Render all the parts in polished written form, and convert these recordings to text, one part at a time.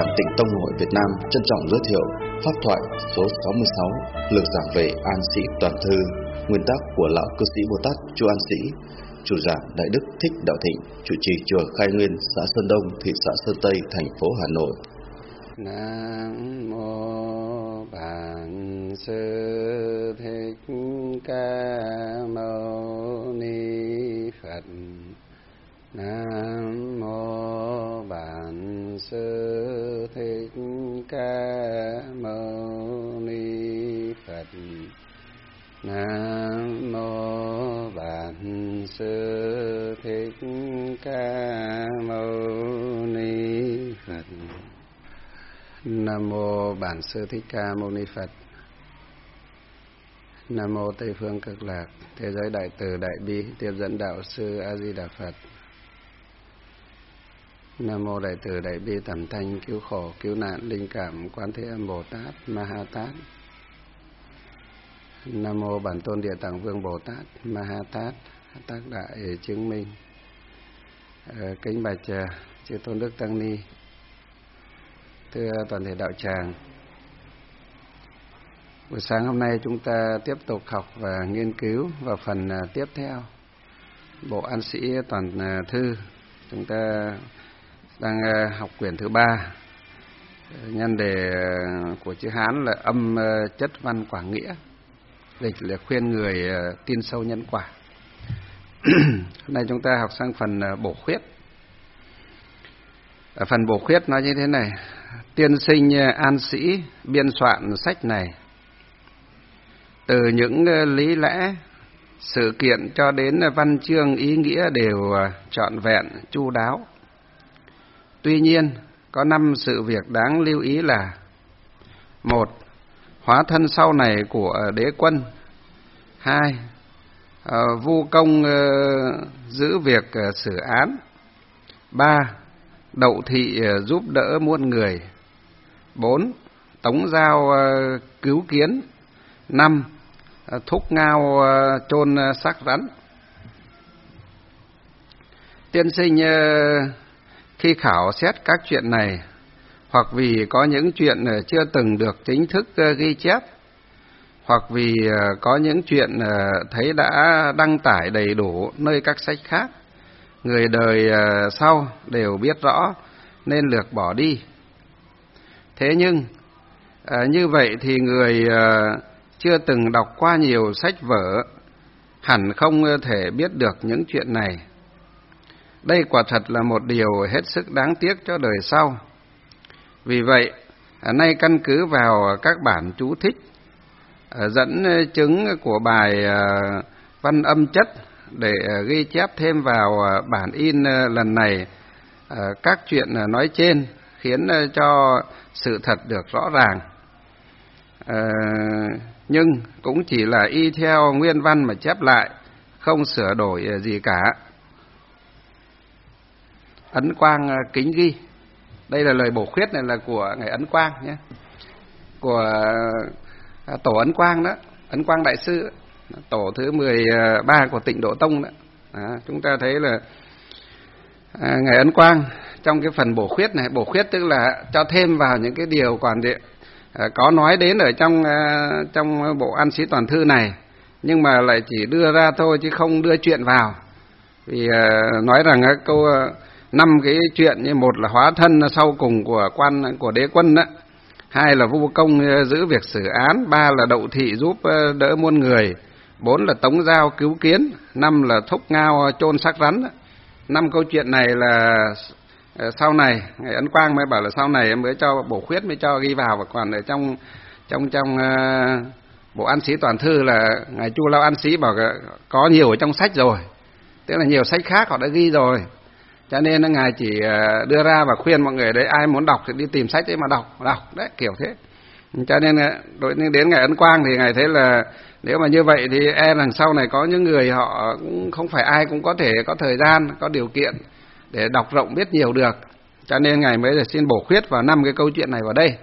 Tịnh Tông Hội Việt Nam trân trọng giới thiệu pháp thoại số 66, lược giảng về An Sĩ Toàn Thư, nguyên tác của lão cư sĩ Bồ Tát Chu An Sĩ, chủ giảng Đại Đức Thích Đạo Thịnh, trụ trì chùa Khai Nguyên, xã Sơn Đông, thị xã Sơn Tây, thành phố Hà Nội. Nam mô Bản Sư Thích Ca Mâu Ni Phật. Nam mô Bản Sư Thích Ca Mâu Ni Phật. Nam mô Bản Sư Thích Ca Mâu Ni Phật. Nam mô Bản Sư Thích Ca Mâu Ni Phật. Nam mô Tây phương Cực Lạc, thế giới đại từ đại bi, tiếp dẫn đạo sư A Di Đà Phật. Nam mô đại từ đại bi tầm thanh cứu khổ cứu nạn linh cảm Quán Thế Âm Bồ Tát Ma Ha Tát. Nam mô Bản Tôn Địa Tạng Vương Bồ Tát Ma Ha Tát, tác đại chứng minh. Kính bạch chư Tôn Đức Tăng Ni, thưa toàn thể đạo tràng. Buổi sáng hôm nay chúng ta tiếp tục học và nghiên cứu vào phần tiếp theo bộ An Sĩ Toàn Thư. Chúng ta đang học quyển thứ 3. Nhân đề của chữ Hán là Âm Chất Văn Quả Nghĩa, dịch là khuyên người tin sâu nhân quả. Hôm nay chúng ta học sang phần bổ khuyết. Ở phần bổ khuyết nói như thế này: tiên sinh An Sĩ biên soạn sách này, từ những lý lẽ, sự kiện cho đến văn chương ý nghĩa đều trọn vẹn, chu đáo. Tuy nhiên, có 5 sự việc đáng lưu ý là: 1. Hóa thân sau này của đế quân. 2. Vu công giữ việc xử án. 3. Đậu thị giúp đỡ muôn người. 4. Tống Giao cứu kiến. 5. Thúc Ngao chôn xác rắn. Tiên sinh khi khảo xét các chuyện này, hoặc vì có những chuyện chưa từng được chính thức ghi chép, hoặc vì có những chuyện thấy đã đăng tải đầy đủ nơi các sách khác, người đời sau đều biết rõ nên lược bỏ đi. Thế nhưng như vậy thì người chưa từng đọc qua nhiều sách vở hẳn không thể biết được những chuyện này. Đây quả thật là một điều hết sức đáng tiếc cho đời sau. Vì vậy, nay căn cứ vào các bản chú thích, dẫn chứng của bài Văn Âm Chất để ghi chép thêm vào bản in lần này các chuyện nói trên, khiến cho sự thật được rõ ràng. Nhưng cũng chỉ là y theo nguyên văn mà chép lại, không sửa đổi gì cả. Ấn Quang kính ghi. Đây là lời bổ khuyết này là của ngài Ấn Quang nhé, của tổ Ấn Quang đó, Ấn Quang đại sư, tổ thứ 13 của Tịnh Độ Tông đó. Chúng ta thấy là ngài Ấn Quang trong cái phần bổ khuyết này, bổ khuyết tức là cho thêm vào những cái điều còn có nói đến ở trong bộ An Sĩ Toàn Thư này, nhưng mà lại chỉ đưa ra thôi chứ không đưa chuyện vào. Vì nói rằng câu 5 cái chuyện như: 1 là hóa thân sau cùng của đế quân đó, 2 là vu công giữ việc xử án, 3 là đậu thị giúp đỡ muôn người, 4 là tống giao cứu kiến, 5 là thúc ngao chôn xác rắn. 5 câu chuyện này là sau này ngài Ấn Quang mới bảo là sau này em mới cho bổ khuyết, mới cho ghi vào, và còn ở trong bộ An Sĩ Toàn Thư là ngài Chu Lao An Sĩ bảo có nhiều ở trong sách rồi, tức là nhiều sách khác họ đã ghi rồi, cho nên là ngài chỉ đưa ra và khuyên mọi người đấy, ai muốn đọc thì đi tìm sách đấy mà đọc đấy, kiểu thế. Cho nên đối đến ngài Ấn Quang thì ngài thấy là nếu mà như vậy thì rằng sau này có những người họ cũng không phải ai cũng có thể có thời gian, có điều kiện để đọc rộng biết nhiều được, cho nên ngài mới xin bổ khuyết vào 5 cái câu chuyện này vào đây.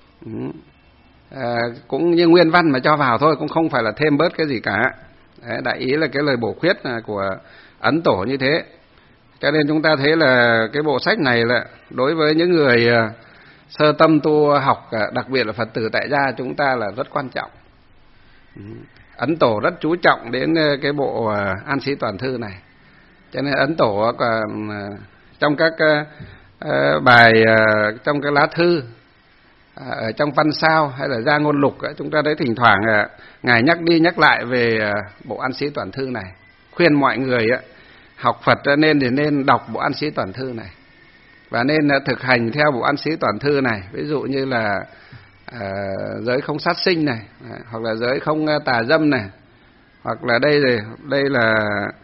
Cũng như nguyên văn mà cho vào thôi, cũng không phải là thêm bớt cái gì cả. Đấy, đại ý là cái lời bổ khuyết của Ấn Tổ như thế. Cho nên chúng ta thấy là cái bộ sách này là đối với những người sơ tâm tu học, đặc biệt là Phật tử tại gia chúng ta là rất quan trọng. Ấn Tổ rất chú trọng đến cái bộ An Sĩ Toàn Thư này, cho nên Ấn Tổ còn trong các bài, trong cái lá thư, ở trong văn sao hay là gia ngôn lục, chúng ta thấy thỉnh thoảng ngài nhắc đi nhắc lại về bộ An Sĩ Toàn Thư này, khuyên mọi người học Phật nên đọc bộ An Sĩ Toàn Thư này và nên thực hành theo bộ An Sĩ Toàn Thư này. Ví dụ như là giới không sát sinh này, hoặc là giới không tà dâm này, hoặc là đây là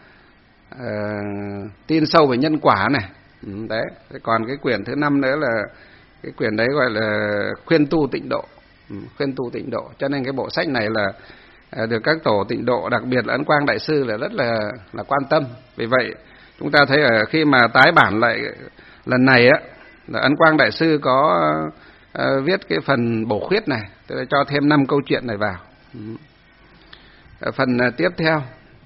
tin sâu về nhân quả này. Đấy, còn cái quyển thứ 5 nữa là cái quyển đấy gọi là khuyên tu tịnh độ. Khuyên tu tịnh độ. Cho nên cái bộ sách này là được các tổ tịnh độ, đặc biệt là Ấn Quang Đại Sư là rất là quan tâm. Vì vậy chúng ta thấy khi mà tái bản lại lần này là Ấn Quang Đại Sư có viết cái phần bổ khuyết này, tức là cho thêm 5 câu chuyện này vào. Phần tiếp theo,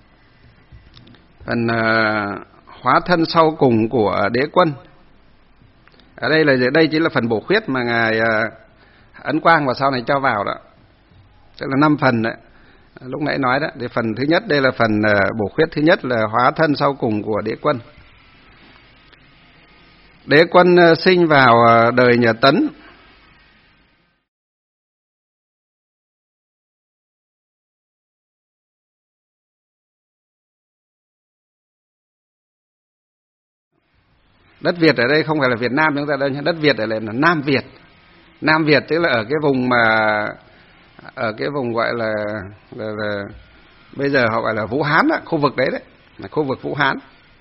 phần hóa thân sau cùng của Đế Quân. Ở đây chính là phần bổ khuyết mà ngài Ấn Quang và sau này cho vào đó, tức là 5 phần đấy. Lúc nãy nói đó, thì phần thứ nhất đây là phần bổ khuyết thứ nhất là hóa thân sau cùng của Đế Quân. Đế Quân sinh vào đời nhà Tấn. Đất Việt ở đây không phải là Việt Nam chúng ta đâu nhé, đất Việt ở đây là Nam Việt. Nam Việt tức là ở cái vùng ở cái vùng gọi là bây giờ họ gọi là Vũ Hán đó, khu vực đấy là khu vực Vũ Hán.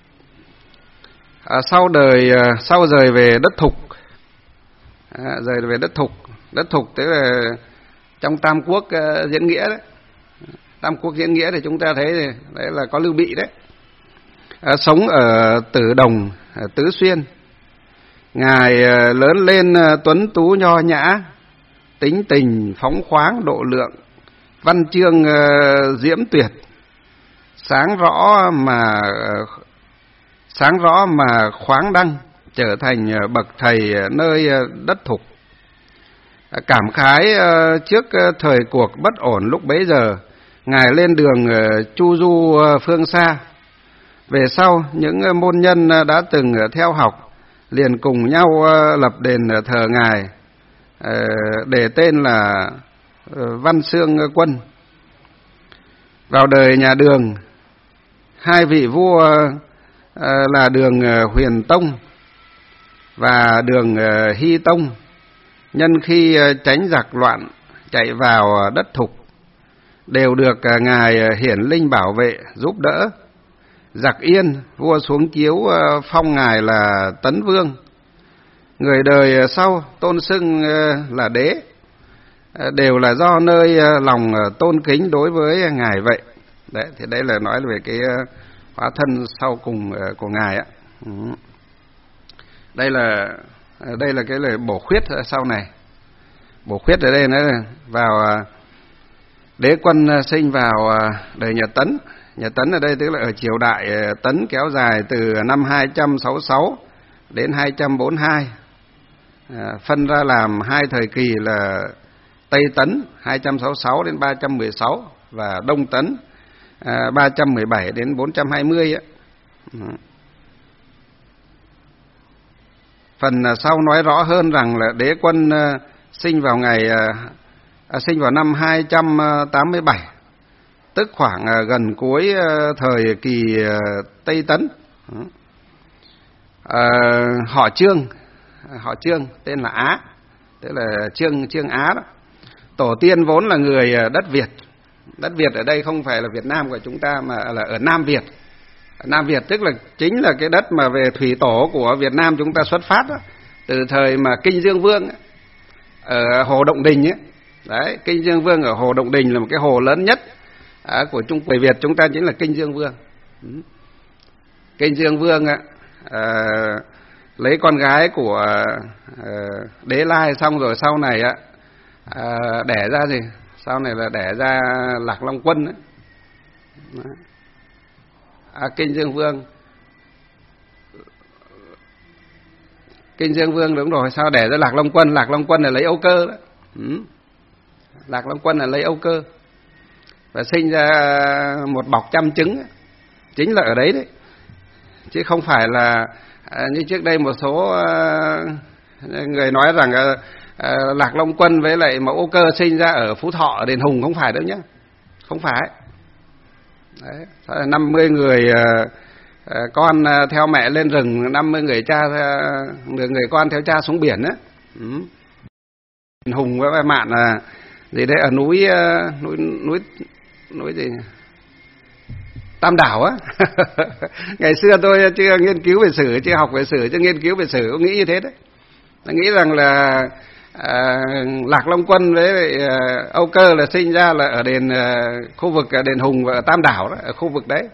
Sau rời về đất Thục, rời về đất Thục tức là trong Tam Quốc diễn nghĩa đấy. Tam Quốc diễn nghĩa thì chúng ta thấy đấy là có Lưu Bị đấy. Sống ở Tử Đồng, Tứ Xuyên. Ngài lớn lên tuấn tú nho nhã, tính tình phóng khoáng độ lượng, văn chương diễm tuyệt, sáng rõ mà khoáng đăng, trở thành bậc thầy nơi đất Thục. Cảm khái trước thời cuộc bất ổn lúc bấy giờ, ngài lên đường chu du phương xa. Về sau, những môn nhân đã từng theo học liền cùng nhau lập đền thờ ngài, để tên là Văn Xương Quân. Vào đời nhà Đường, 2 vị vua là Đường Huyền Tông và Đường Hy Tông, nhân khi tránh giặc loạn chạy vào đất Thục, đều được ngài hiển linh bảo vệ giúp đỡ. Giặc Yên, vua xuống chiếu phong ngài là Tấn Vương. Người đời sau tôn xưng là đế, đều là do nơi lòng tôn kính đối với ngài vậy. Đấy, thì đây là nói về cái hóa thân sau cùng của ngài ạ. Đây là cái lời bổ khuyết sau này. Bổ khuyết ở đây nó vào Đế Quân sinh vào đời nhà Tấn. Nhà Tấn ở đây tức là ở triều đại Tấn kéo dài từ năm 266 đến 242. Phân ra làm 2 thời kỳ là Tây Tấn 266 đến 316 và Đông Tấn 317 đến 420 ấy. Phần sau nói rõ hơn rằng là Đế Quân sinh vào năm 287, tức khoảng gần cuối thời kỳ Tây Tấn. Họ Trương tên là Á, tức là Trương Á đó. Tổ tiên vốn là người đất Việt. Đất Việt ở đây không phải là Việt Nam của chúng ta mà là ở Nam Việt. Nam Việt tức là chính là cái đất mà về thủy tổ của Việt Nam chúng ta xuất phát đó, từ thời mà Kinh Dương Vương ở Hồ Động Đình ấy. Đấy, Kinh Dương Vương ở Hồ Động Đình là một cái hồ lớn nhất của Trung Quốc. Việt chúng ta chính là Kinh Dương Vương. Kinh Dương Vương lấy con gái của Đế Lai xong rồi sau này đẻ ra gì? Sau này là đẻ ra Lạc Long Quân ấy. Kinh Dương Vương Kinh Dương Vương đúng rồi, sao để ra Lạc Long Quân? Lạc Long Quân là lấy Âu Cơ đó. Lạc Long Quân là lấy Âu Cơ và sinh ra một bọc trăm trứng, chính là ở đấy đấy, chứ không phải là như trước đây một số người nói rằng Lạc Long Quân với lại mẫu Âu Cơ sinh ra ở Phú Thọ, Đền Hùng, không phải đâu nhá, không phải. Đấy, 50 người con theo mẹ lên rừng, 50 người người con theo cha xuống biển á. Đền Hùng với Mạn là gì đấy, ở núi gì Tam Đảo á. Ngày xưa tôi chưa nghiên cứu về sử, chưa học về sử, chưa nghiên cứu về sử, có nghĩ như thế đấy. Tôi nghĩ rằng là Lạc Long Quân với Âu Cơ là sinh ra là ở khu vực Đền Hùng và ở Tam Đảo đó, ở khu vực đấy.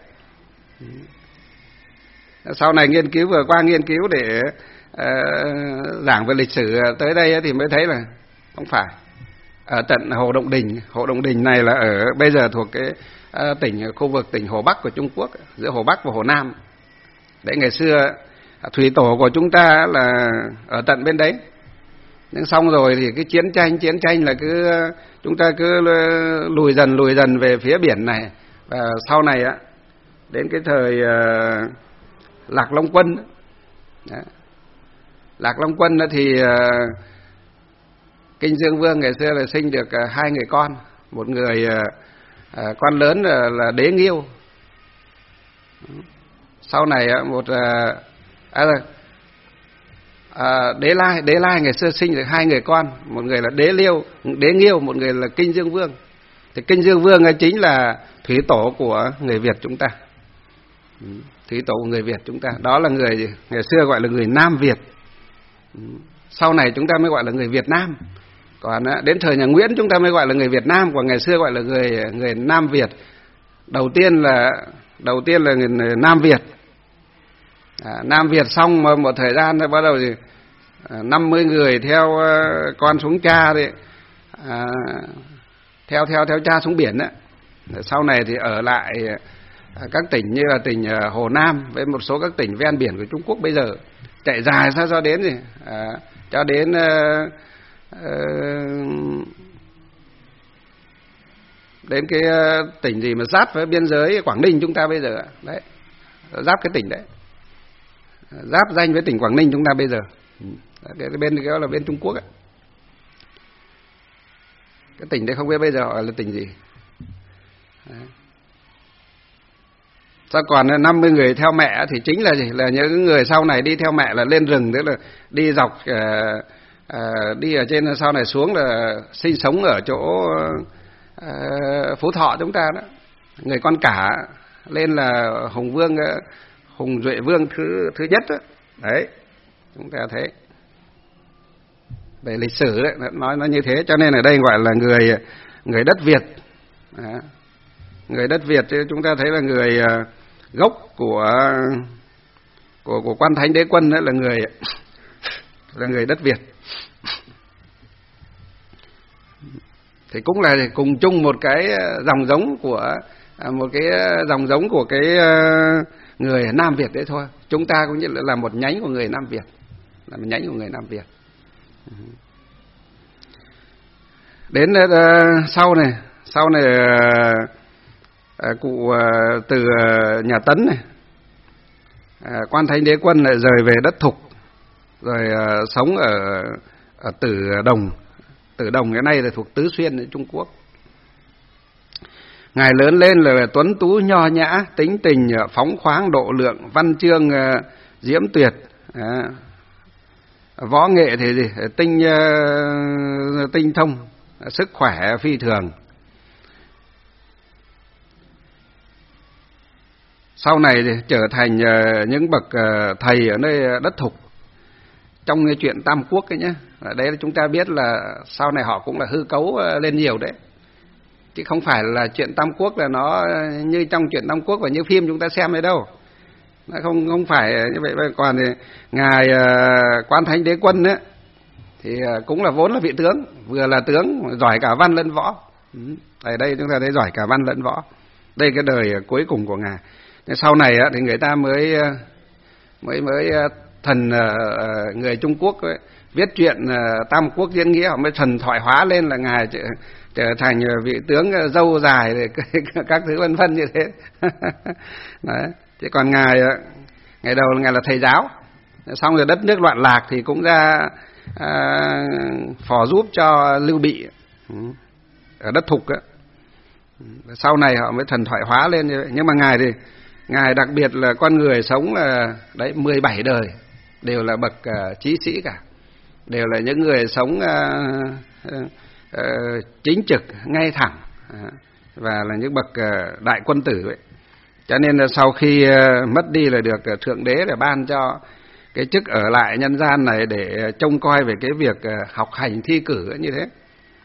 Sau này vừa qua nghiên cứu để giảng về lịch sử tới đây thì mới thấy là không phải. Ở tận Hồ Động Đình này là ở bây giờ thuộc cái khu vực tỉnh Hồ Bắc của Trung Quốc, giữa Hồ Bắc và Hồ Nam. Đấy, ngày xưa thủy tổ của chúng ta là ở tận bên đấy. Nhưng xong rồi thì cái chiến tranh là chúng ta cứ lùi dần về phía biển này. Và sau này á, đến cái thời Lạc Long Quân. Lạc Long Quân thì Kinh Dương Vương ngày xưa là sinh được 2 người con, một người con lớn là Đế Nghiêu. Sau này Đế Lai ngày xưa sinh được 2 người con, một người là Đế Nghiêu, một người là Kinh Dương Vương. Thì Kinh Dương Vương ấy chính là thủy tổ của người Việt chúng ta. Thủy tổ của người Việt chúng ta, đó là người ngày xưa gọi là người Nam Việt. Sau này chúng ta mới gọi là người Việt Nam. Còn đến thời nhà Nguyễn chúng ta mới gọi là người Việt Nam, còn ngày xưa gọi là người Nam Việt. Đầu tiên là người Nam Việt. Nam Việt xong một thời gian bắt đầu thì 50 người theo con xuống cha thì theo cha xuống biển đó. Sau này thì ở lại các tỉnh như là tỉnh Hồ Nam với một số các tỉnh ven biển của Trung Quốc bây giờ, chạy dài cho đến gì cho đến đến cái tỉnh gì mà giáp với biên giới Quảng Ninh chúng ta bây giờ đấy, giáp cái tỉnh đấy, giáp danh với tỉnh Quảng Ninh chúng ta bây giờ. Cái bên đó là bên Trung Quốc ấy. Cái tỉnh đấy không biết bây giờ gọi là tỉnh gì. Đấy. Sao còn 50 người theo mẹ thì chính là gì? Là những người sau này đi theo mẹ là lên rừng, tức là đi dọc đi ở trên sau này xuống là sinh sống ở chỗ Phú Thọ chúng ta đó. Người con cả lên là Hùng Duệ Vương thứ nhất đó. Đấy, chúng ta thấy về lịch sử đấy, nói nó như thế, cho nên ở đây gọi là người đất Việt. Đó. Người đất Việt chúng ta thấy là người gốc của Quan Thánh Đế Quân, đó là người đất Việt. Thì cũng là cùng chung một cái dòng giống của cái người Nam Việt đấy thôi. Chúng ta cũng như là một nhánh của người Nam Việt, Đến sau này cụ từ nhà Tấn này, Quan Thánh Đế Quân lại rời về đất Thục, rồi sống ở Tử Đồng. Tử Đồng cái này là thuộc Tứ Xuyên Trung Quốc. Ngài lớn lên là tuấn tú nho nhã, tính tình phóng khoáng độ lượng, văn chương diễm tuyệt, võ nghệ thì gì tinh thông, sức khỏe phi thường. Sau này thì trở thành những bậc thầy ở nơi đất Thục. Trong cái chuyện Tam Quốc ấy nhé, đấy là chúng ta biết là sau này họ cũng là hư cấu lên nhiều đấy, chứ không phải là chuyện Tam Quốc là nó như trong chuyện Tam Quốc và như phim chúng ta xem đấy đâu. Nó không phải như vậy. Còn thì ngài Quan Thánh Đế Quân ấy, thì cũng là vốn là vị tướng, vừa là tướng giỏi cả văn lẫn võ. Ở đây chúng ta thấy giỏi cả văn lẫn võ. Đây cái đời cuối cùng của ngài. Sau này thì người ta mới thần người Trung Quốc ấy, viết truyện Tam Quốc Diễn Nghĩa họ mới thần thoại hóa lên là ngài trở thành vị tướng râu dài các thứ vân vân như thế. Đấy. Thế còn ngài đầu ngài là thầy giáo, xong rồi đất nước loạn lạc thì cũng ra phò giúp cho Lưu Bị ở đất Thục á. Sau này họ mới thần thoại hóa lên như vậy. Nhưng mà ngài thì ngài đặc biệt là con người sống là đấy 17 đời đều là bậc chí sĩ cả, đều là những người sống chính trực ngay thẳng và là những bậc đại quân tử vậy. Cho nên là sau khi mất đi là được Thượng Đế để ban cho cái chức ở lại nhân gian này để trông coi về cái việc học hành thi cử như thế.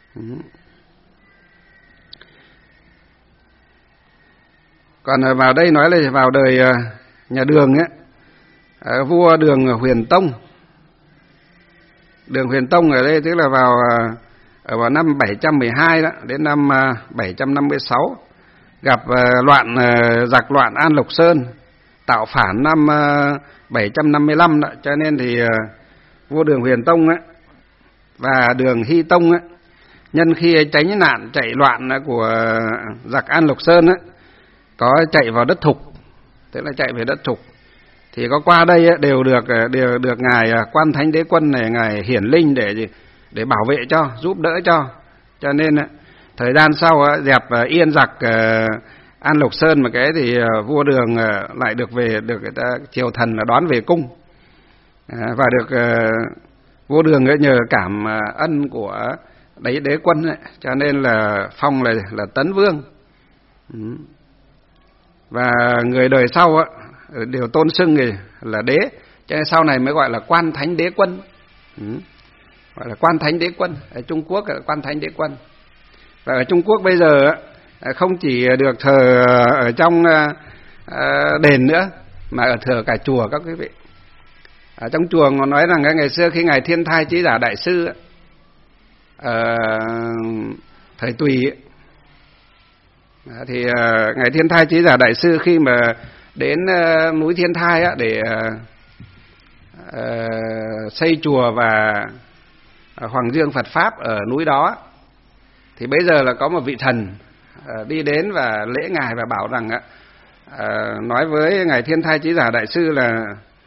Còn vào đây nói là vào đời nhà Đường ấy, vua Đường Huyền Tông. Đường Huyền Tông ở đây tức là vào năm 712 đó đến năm 756 gặp giặc loạn An Lộc Sơn, tạo phản năm 755 đó, cho nên thì vua Đường Huyền Tông ấy và Đường Hy Tông ấy, nhân khi tránh nạn chạy loạn của giặc An Lộc Sơn ấy, có chạy vào đất Thục, tức là chạy về đất Thục, thì có qua đây ấy, đều được ngài Quan Thánh Đế Quân này ngài hiển linh để bảo vệ cho, giúp đỡ cho nên thời gian sau dẹp yên giặc An Lộc Sơn mà cái thì vua Đường lại được người ta triều thần là đón về cung, và được vua Đường ấy nhờ cảm ân của đế quân ấy, cho nên là phong là Tấn Vương. Và người đời sau đều tôn xưng là đế, cho nên sau này mới gọi là Quan Thánh Đế Quân, gọi là Quan Thánh Đế Quân. Ở Trung Quốc là Quan Thánh Đế Quân. Và ở Trung Quốc bây giờ không chỉ được thờ ở trong đền nữa mà ở thờ cả chùa các quý vị. Ở trong chùa nó nói rằng ngày xưa khi ngài Thiên Thai Chí Giả Đại Sư thời Tùy thì ngài Thiên Thai Chí Giả Đại Sư khi mà đến núi Thiên Thai để xây chùa và Hoàng Dương Phật Pháp ở núi đó, thì bây giờ là có một vị thần đi đến và lễ ngài và bảo rằng nói với ngài Thiên Thai Chí Giả Đại Sư là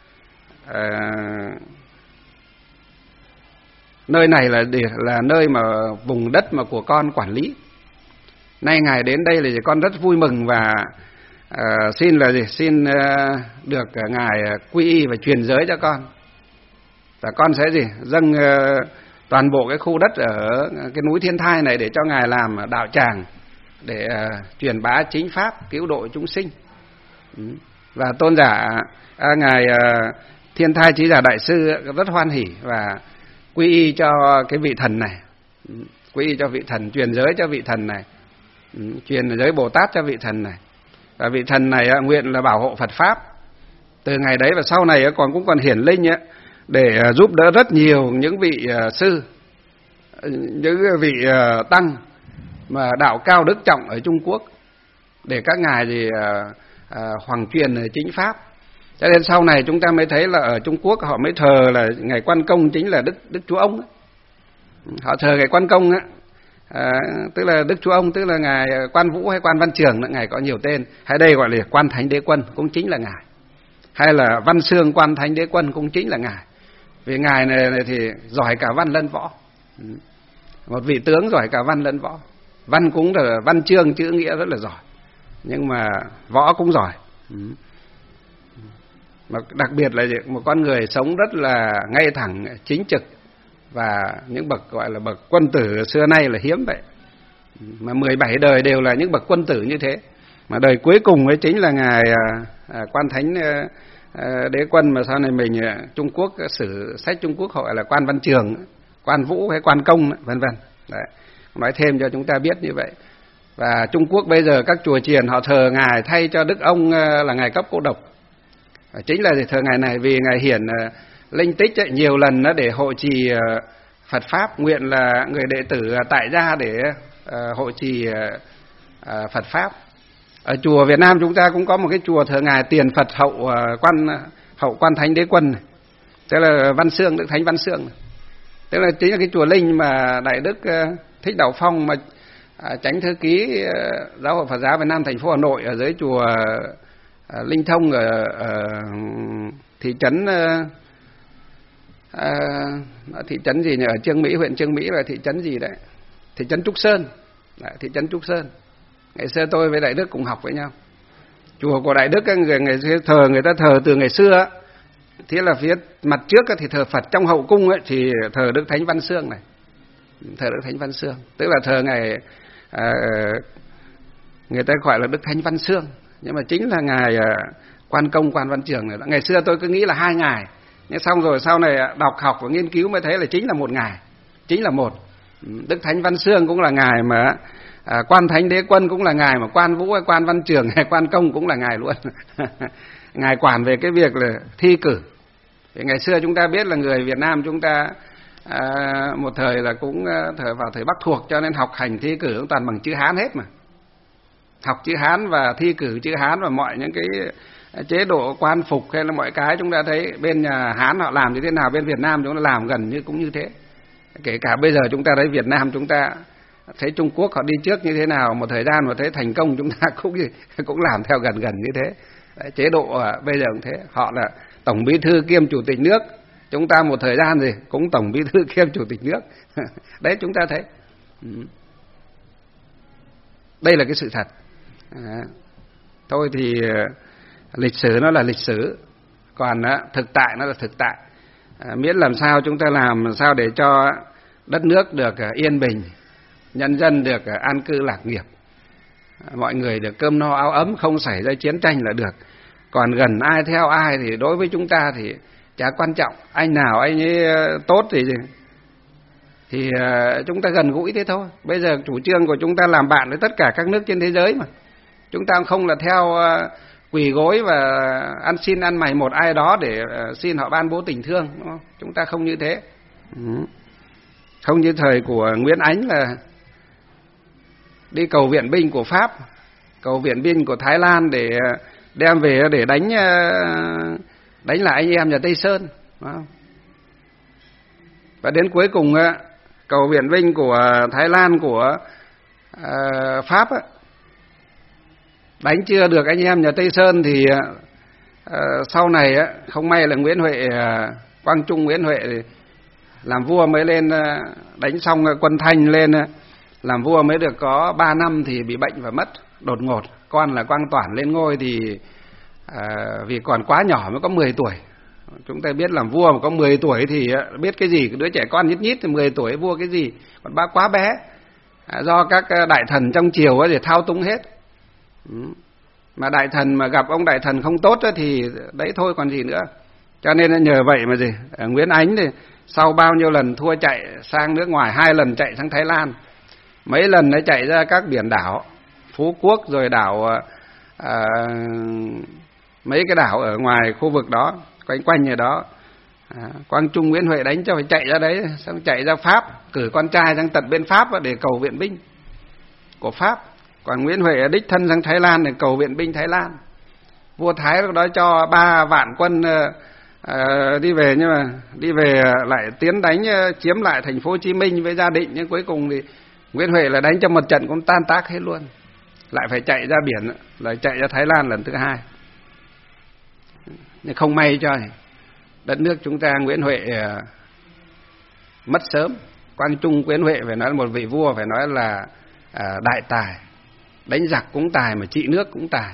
nơi này là nơi mà vùng đất mà của con quản lý. Nay ngài đến đây là con rất vui mừng và xin được ngài quy y và truyền giới cho con. Và con sẽ dâng toàn bộ cái khu đất ở cái núi Thiên Thai này để cho ngài làm đạo tràng để truyền bá chính pháp, cứu độ chúng sinh. Và tôn giả ngài Thiên Thai Chí Giả Đại Sư rất hoan hỉ và quy y cho cái vị thần này, quy y cho vị thần, truyền giới cho vị thần này, truyền giới Bồ Tát cho vị thần này. Và vị thần này nguyện là bảo hộ Phật Pháp. Từ ngày đấy và sau này cũng còn hiển linh để giúp đỡ rất nhiều những vị sư, những vị tăng mà đạo cao đức trọng ở Trung Quốc, để các ngài hoàng truyền chính pháp. Cho nên sau này chúng ta mới thấy là ở Trung Quốc họ mới thờ là ngài Quan Công chính là Đức Chúa Ông. Họ thờ ngài Quan Công tức là Đức Chúa Ông, tức là ngài Quan Vũ hay Quan Văn Trường, ngài có nhiều tên. Hay đây gọi là Quan Thánh Đế Quân cũng chính là ngài, hay là Văn Xương Quan Thánh Đế Quân cũng chính là ngài. Vì ngài này thì giỏi cả văn lẫn võ, một vị tướng giỏi cả văn lẫn võ. Văn cũng là văn chương chữ nghĩa rất là giỏi, nhưng mà võ cũng giỏi. Mà đặc biệt là một con người sống rất là ngay thẳng, chính trực, và những bậc gọi là bậc quân tử xưa nay là hiếm vậy. Mà 17 đời đều là những bậc quân tử như thế. Mà đời cuối cùng ấy chính là ngài Quan Thánh Đế Quân, mà sau này mình Trung Quốc sử sách Trung Quốc gọi là Quan Văn Trường, Quan Vũ hay Quan Công vân vân. Đấy, nói thêm cho chúng ta biết như vậy. Và Trung Quốc bây giờ các chùa chiền họ thờ ngài thay cho Đức Ông là ngài Cấp Cô Độc. Chính là thờ ngài này vì ngài hiển linh tích nhiều lần để hộ trì Phật Pháp, nguyện là người đệ tử tại gia để hộ trì Phật Pháp. Ở chùa Việt Nam chúng ta cũng có một cái chùa thờ ngài Tiền Phật Hậu Quan Thánh Đế Quân này. tức là Văn Xương, Đức Thánh Văn Xương, tức là chính là cái chùa Linh mà Đại Đức Thích Đạo Phong mà chánh thư ký Giáo hội Phật giáo Việt Nam thành phố Hà Nội ở dưới chùa Linh Thông ở thị trấn thị trấn gì nhỉ, ở Chương Mỹ, huyện Chương Mỹ, và thị trấn gì đấy, thị trấn Trúc Sơn. Đấy, thị trấn Trúc Sơn. Ngày xưa tôi với Đại Đức cùng học với nhau. Chùa của Đại Đức người ta thờ từ ngày xưa. Thế là phía mặt trước thì thờ Phật, trong hậu cung ấy thì thờ Đức Thánh Văn Xương này, thờ Đức Thánh Văn Xương, tức là thờ ngày người ta gọi là Đức Thánh Văn Xương, nhưng mà chính là ngài Quan Công, Quan Văn Trường này. Ngày xưa tôi cứ nghĩ là 2 ngày, nhưng xong rồi sau này đọc học và nghiên cứu mới thấy là chính là 1 ngày, chính là một. Đức Thánh Văn Xương cũng là ngài mà Quan Thánh Đế Quân cũng là ngài, mà Quan Vũ hay Quan Văn Trường hay Quan Công cũng là ngài luôn. Ngài quản về cái việc là thi cử. Thì ngày xưa chúng ta biết là người Việt Nam chúng ta một thời là cũng vào thời Bắc thuộc, cho nên học hành thi cử cũng toàn bằng chữ Hán hết mà. Học chữ Hán và thi cử chữ Hán, và mọi những cái chế độ quan phục hay là mọi cái chúng ta thấy bên nhà Hán họ làm như thế nào, bên Việt Nam chúng ta làm gần như cũng như thế. Kể cả bây giờ chúng ta thấy Việt Nam chúng ta thấy Trung Quốc họ đi trước như thế nào, một thời gian mà thấy thành công chúng ta cũng làm theo gần như thế. Đấy, chế độ bây giờ cũng thế, họ là tổng bí thư kiêm chủ tịch nước, chúng ta một thời gian gì cũng tổng bí thư kiêm chủ tịch nước. Đấy, chúng ta thấy đây là cái sự thật. Thôi thì lịch sử nó là lịch sử, còn thực tại nó là thực tại. Miễn làm sao chúng ta làm sao để cho đất nước được yên bình, nhân dân được an cư lạc nghiệp, mọi người được cơm no áo ấm, không xảy ra chiến tranh là được. Còn gần ai theo ai thì đối với chúng ta thì chả quan trọng, anh nào anh ấy tốt thì chúng ta gần gũi thế thôi. Bây giờ chủ trương của chúng ta làm bạn với tất cả các nước trên thế giới mà. Chúng ta không là theo quỳ gối và ăn xin ăn mày một ai đó để xin họ ban bố tình thương, đúng không? Chúng ta không như thế. Không như thời của Nguyễn Ánh là đi cầu viện binh của Pháp, cầu viện binh của Thái Lan để đem về để đánh lại anh em nhà Tây Sơn, đúng không? Và đến cuối cùng cầu viện binh của Thái Lan, của Pháp đánh chưa được anh em nhà Tây Sơn thì sau này không may là Nguyễn Huệ, Quang Trung Nguyễn Huệ làm vua mới lên, đánh xong quân Thanh lên làm vua mới được có 3 năm thì bị bệnh và mất đột ngột. Con là Quang Toản lên ngôi thì vì còn quá nhỏ mới có 10 tuổi. Chúng ta biết làm vua mà có 10 tuổi thì biết cái gì, đứa trẻ con nhít thì 10 tuổi vua cái gì, còn ba quá bé, do các đại thần trong triều để thao túng hết. Mà đại thần mà gặp ông đại thần không tốt thì đấy thôi còn gì nữa. Cho nên nhờ vậy mà Nguyễn Ánh thì sau bao nhiêu lần thua chạy sang nước ngoài, 2 lần chạy sang Thái Lan, mấy lần nó chạy ra các biển đảo Phú Quốc rồi đảo mấy cái đảo ở ngoài khu vực đó, quanh ở đó. Quang Trung Nguyễn Huệ đánh cho phải chạy ra đấy, xong chạy ra Pháp, cử con trai sang tận bên Pháp để cầu viện binh của Pháp. Còn Nguyễn Huệ đích thân sang Thái Lan để cầu viện binh Thái Lan. Vua Thái lúc đó cho 3 vạn quân đi về, nhưng mà đi về lại tiến đánh chiếm lại thành phố Hồ Chí Minh với Gia Định, nhưng cuối cùng thì Nguyễn Huệ là đánh trong một trận cũng tan tác hết luôn, lại phải chạy ra biển, lại chạy ra Thái Lan lần thứ 2. Nhưng không may cho đất nước chúng ta Nguyễn Huệ mất sớm. Quang Trung Nguyễn Huệ phải nói là một vị vua, phải nói là đại tài, đánh giặc cũng tài mà trị nước cũng tài.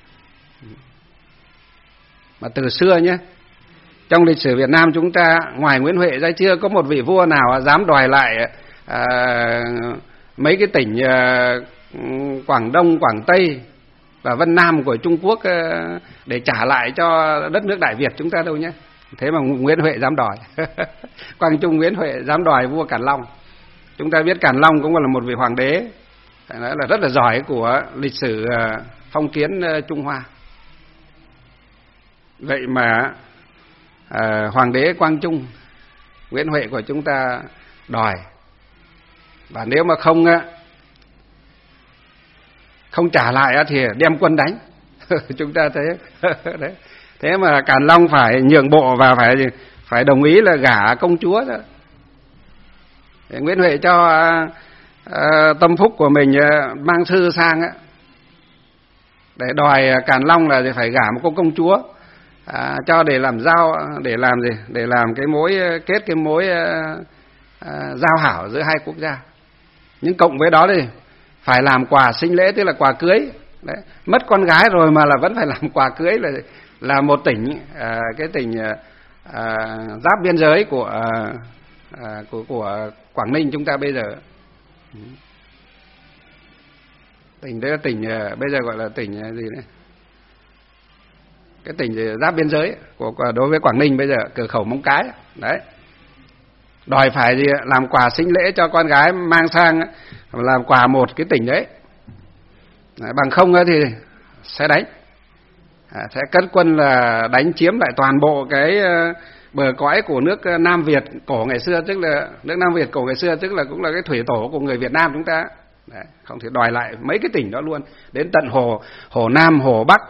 Mà từ xưa nhé, trong lịch sử Việt Nam chúng ta ngoài Nguyễn Huệ ra chưa có một vị vua nào dám đòi lại mấy cái tỉnh Quảng Đông, Quảng Tây và Vân Nam của Trung Quốc để trả lại cho đất nước Đại Việt chúng ta đâu nhé. Thế mà Nguyễn Huệ dám đòi. Quang Trung Nguyễn Huệ dám đòi vua Càn Long. Chúng ta biết Càn Long cũng là một vị hoàng đế, phải nói là rất là giỏi của lịch sử phong kiến Trung Hoa. Vậy mà hoàng đế Quang Trung Nguyễn Huệ của chúng ta đòi, và nếu mà không trả lại thì đem quân đánh. Chúng ta thấy đấy. Thế mà Càn Long phải nhượng bộ và phải đồng ý là gả công chúa đó. Nguyễn Huệ cho tâm phúc của mình mang thư sang á, để đòi Càn Long là phải gả một cô công chúa cho để làm giao, để làm gì, để làm cái mối kết, cái mối giao hảo giữa hai quốc gia. Nhưng cộng với đó thì phải làm quà sinh lễ, tức là quà cưới. Đấy, mất con gái rồi mà là vẫn phải làm quà cưới, là một tỉnh, cái tỉnh giáp biên giới của Quảng Ninh chúng ta bây giờ. Tỉnh đấy là tỉnh bây giờ gọi là tỉnh gì đấy, cái tỉnh giáp biên giới của đối với Quảng Ninh bây giờ, cửa khẩu Móng Cái đấy. Đòi phải gì, làm quà sinh lễ cho con gái mang sang làm quà một cái tỉnh đấy. Bằng không thì sẽ đánh, sẽ cất quân là đánh chiếm lại toàn bộ cái bờ cõi của nước Nam Việt cổ ngày xưa, tức là nước Nam Việt cổ ngày xưa, tức là cũng là cái thủy tổ của người Việt Nam chúng ta. Đấy, không thể đòi lại mấy cái tỉnh đó luôn, đến tận Hồ Nam, Hồ Bắc,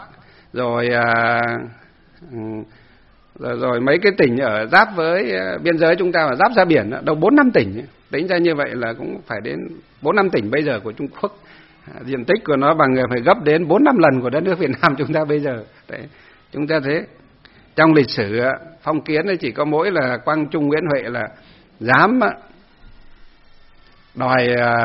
rồi mấy cái tỉnh ở giáp với biên giới chúng ta, mà giáp ra biển đâu 4-5 tỉnh, tính ra như vậy là cũng phải đến 4-5 tỉnh bây giờ của Trung Quốc. Diện tích của nó bằng phải gấp đến 4-5 lần của đất nước Việt Nam chúng ta bây giờ. Đấy, chúng ta thấy trong lịch sử phong kiến thì chỉ có mỗi là Quang Trung Nguyễn Huệ là dám đòi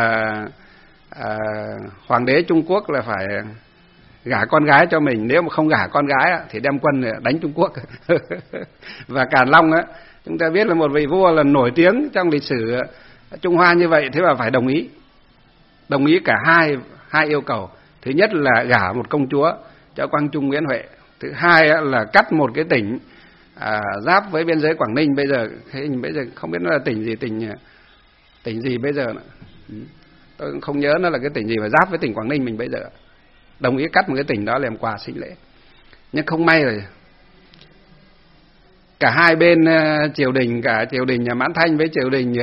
hoàng đế Trung Quốc là phải gả con gái cho mình, nếu mà không gả con gái thì đem quân đánh Trung Quốc. Và Càn Long á, chúng ta biết là một vị vua là nổi tiếng trong lịch sử Trung Hoa như vậy, thế mà phải đồng ý cả hai yêu cầu. Thứ nhất là gả một công chúa cho Quang Trung Nguyễn Huệ, thứ hai là cắt một cái tỉnh giáp với biên giới Quảng Ninh bây giờ không biết nó là tỉnh gì bây giờ nữa. Tôi cũng không nhớ nó là cái tỉnh gì mà giáp với tỉnh Quảng Ninh mình bây giờ. Đồng ý cắt một cái tỉnh đó làm quà sinh lễ. Nhưng không may rồi, cả hai bên triều đình, cả triều đình nhà Mãn Thanh với triều đình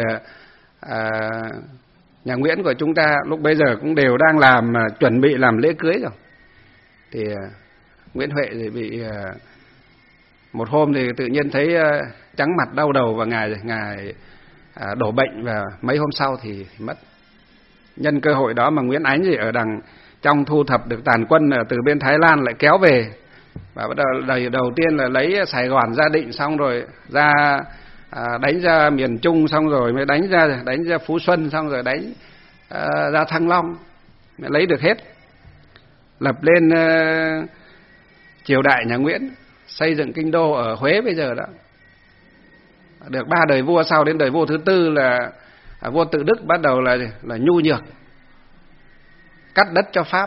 nhà Nguyễn của chúng ta lúc bây giờ cũng đều đang chuẩn bị làm lễ cưới rồi. Thì Nguyễn Huệ thì bị một hôm thì tự nhiên thấy trắng mặt đau đầu, và ngài đổ bệnh, và mấy hôm sau thì mất. Nhân cơ hội đó mà Nguyễn Ánh thì ở đằng trong thu thập được tàn quân từ bên Thái Lan lại kéo về, và bắt đầu tiên là lấy Sài Gòn ra Định, xong rồi ra đánh ra miền Trung, xong rồi mới đánh ra Phú Xuân, xong rồi đánh ra Thăng Long, mới lấy được hết. Lập lên triều đại nhà Nguyễn, xây dựng kinh đô ở Huế bây giờ đó. Được 3 đời vua sau, đến đời vua thứ tư là vua Tự Đức bắt đầu là nhu nhược, cắt đất cho Pháp.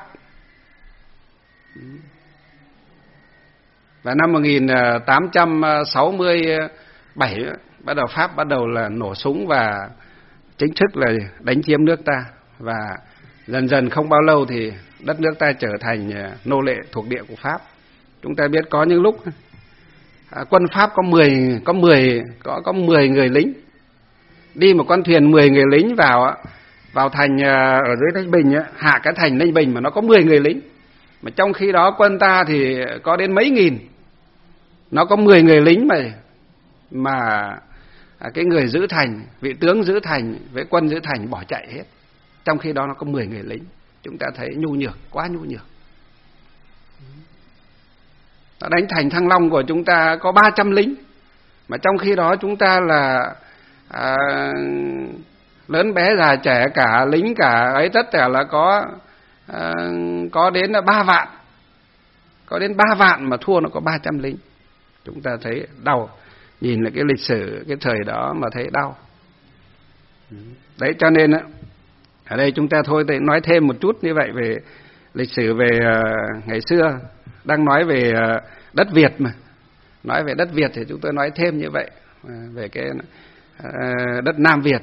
Và năm 1867 bắt đầu Pháp bắt đầu là nổ súng và chính thức là đánh chiếm nước ta, và dần dần không bao lâu thì đất nước ta trở thành nô lệ thuộc địa của Pháp. Chúng ta biết có những lúc quân Pháp có 10 người lính, đi một con thuyền 10 người lính vào thành ở dưới Ninh Bình, hạ cái thành Ninh Bình mà nó có 10 người lính. Mà trong khi đó quân ta thì có đến mấy nghìn, nó có 10 người lính mà cái người giữ thành, vị tướng giữ thành với quân giữ thành bỏ chạy hết. Trong khi đó nó có 10 người lính. Chúng ta thấy nhu nhược, quá nhu nhược. Nó đánh thành Thăng Long của chúng ta có 300 lính, mà trong khi đó chúng ta là lớn bé già trẻ, cả lính cả ấy, tất cả là có đến 3 vạn. Có đến 3 vạn mà thua nó có 300 lính. Chúng ta thấy đau. Nhìn lại cái lịch sử cái thời đó mà thấy đau. Đấy, cho nên ở đây chúng ta thôi nói thêm một chút như vậy về lịch sử về ngày xưa. Đang nói về đất Việt mà. Nói về đất Việt thì chúng tôi nói thêm như vậy. Về cái đất Nam Việt.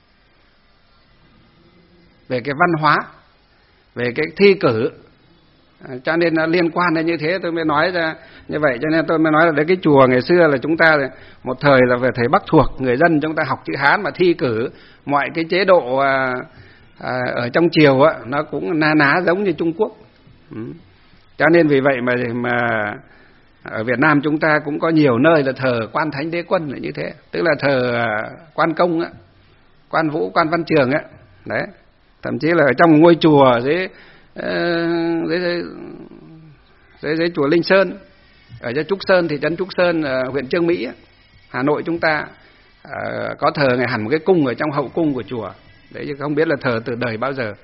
Về cái văn hóa. Về cái thi cử. Cho nên nó liên quan đến như thế tôi mới nói ra như vậy. Cho nên tôi mới nói là đấy, cái chùa ngày xưa là chúng ta một thời là về thầy Bắc thuộc, người dân chúng ta học chữ Hán mà thi cử mọi cái chế độ ở trong triều nó cũng na ná giống như Trung Quốc. Cho nên vì vậy mà Ở Việt Nam chúng ta cũng có nhiều nơi là thờ Quan Thánh Đế Quân là như thế, tức là thờ Quan Công á, Quan Vũ, Quan Văn Trường á, đấy. Thậm chí là ở trong ngôi chùa dưới chùa Linh Sơn, ở Trúc Sơn, thị trấn Trúc Sơn, huyện Chương Mỹ, Hà Nội chúng ta có thờ ngày hẳn một cái cung ở trong hậu cung của chùa, đấy, chứ không biết là thờ từ đời bao giờ.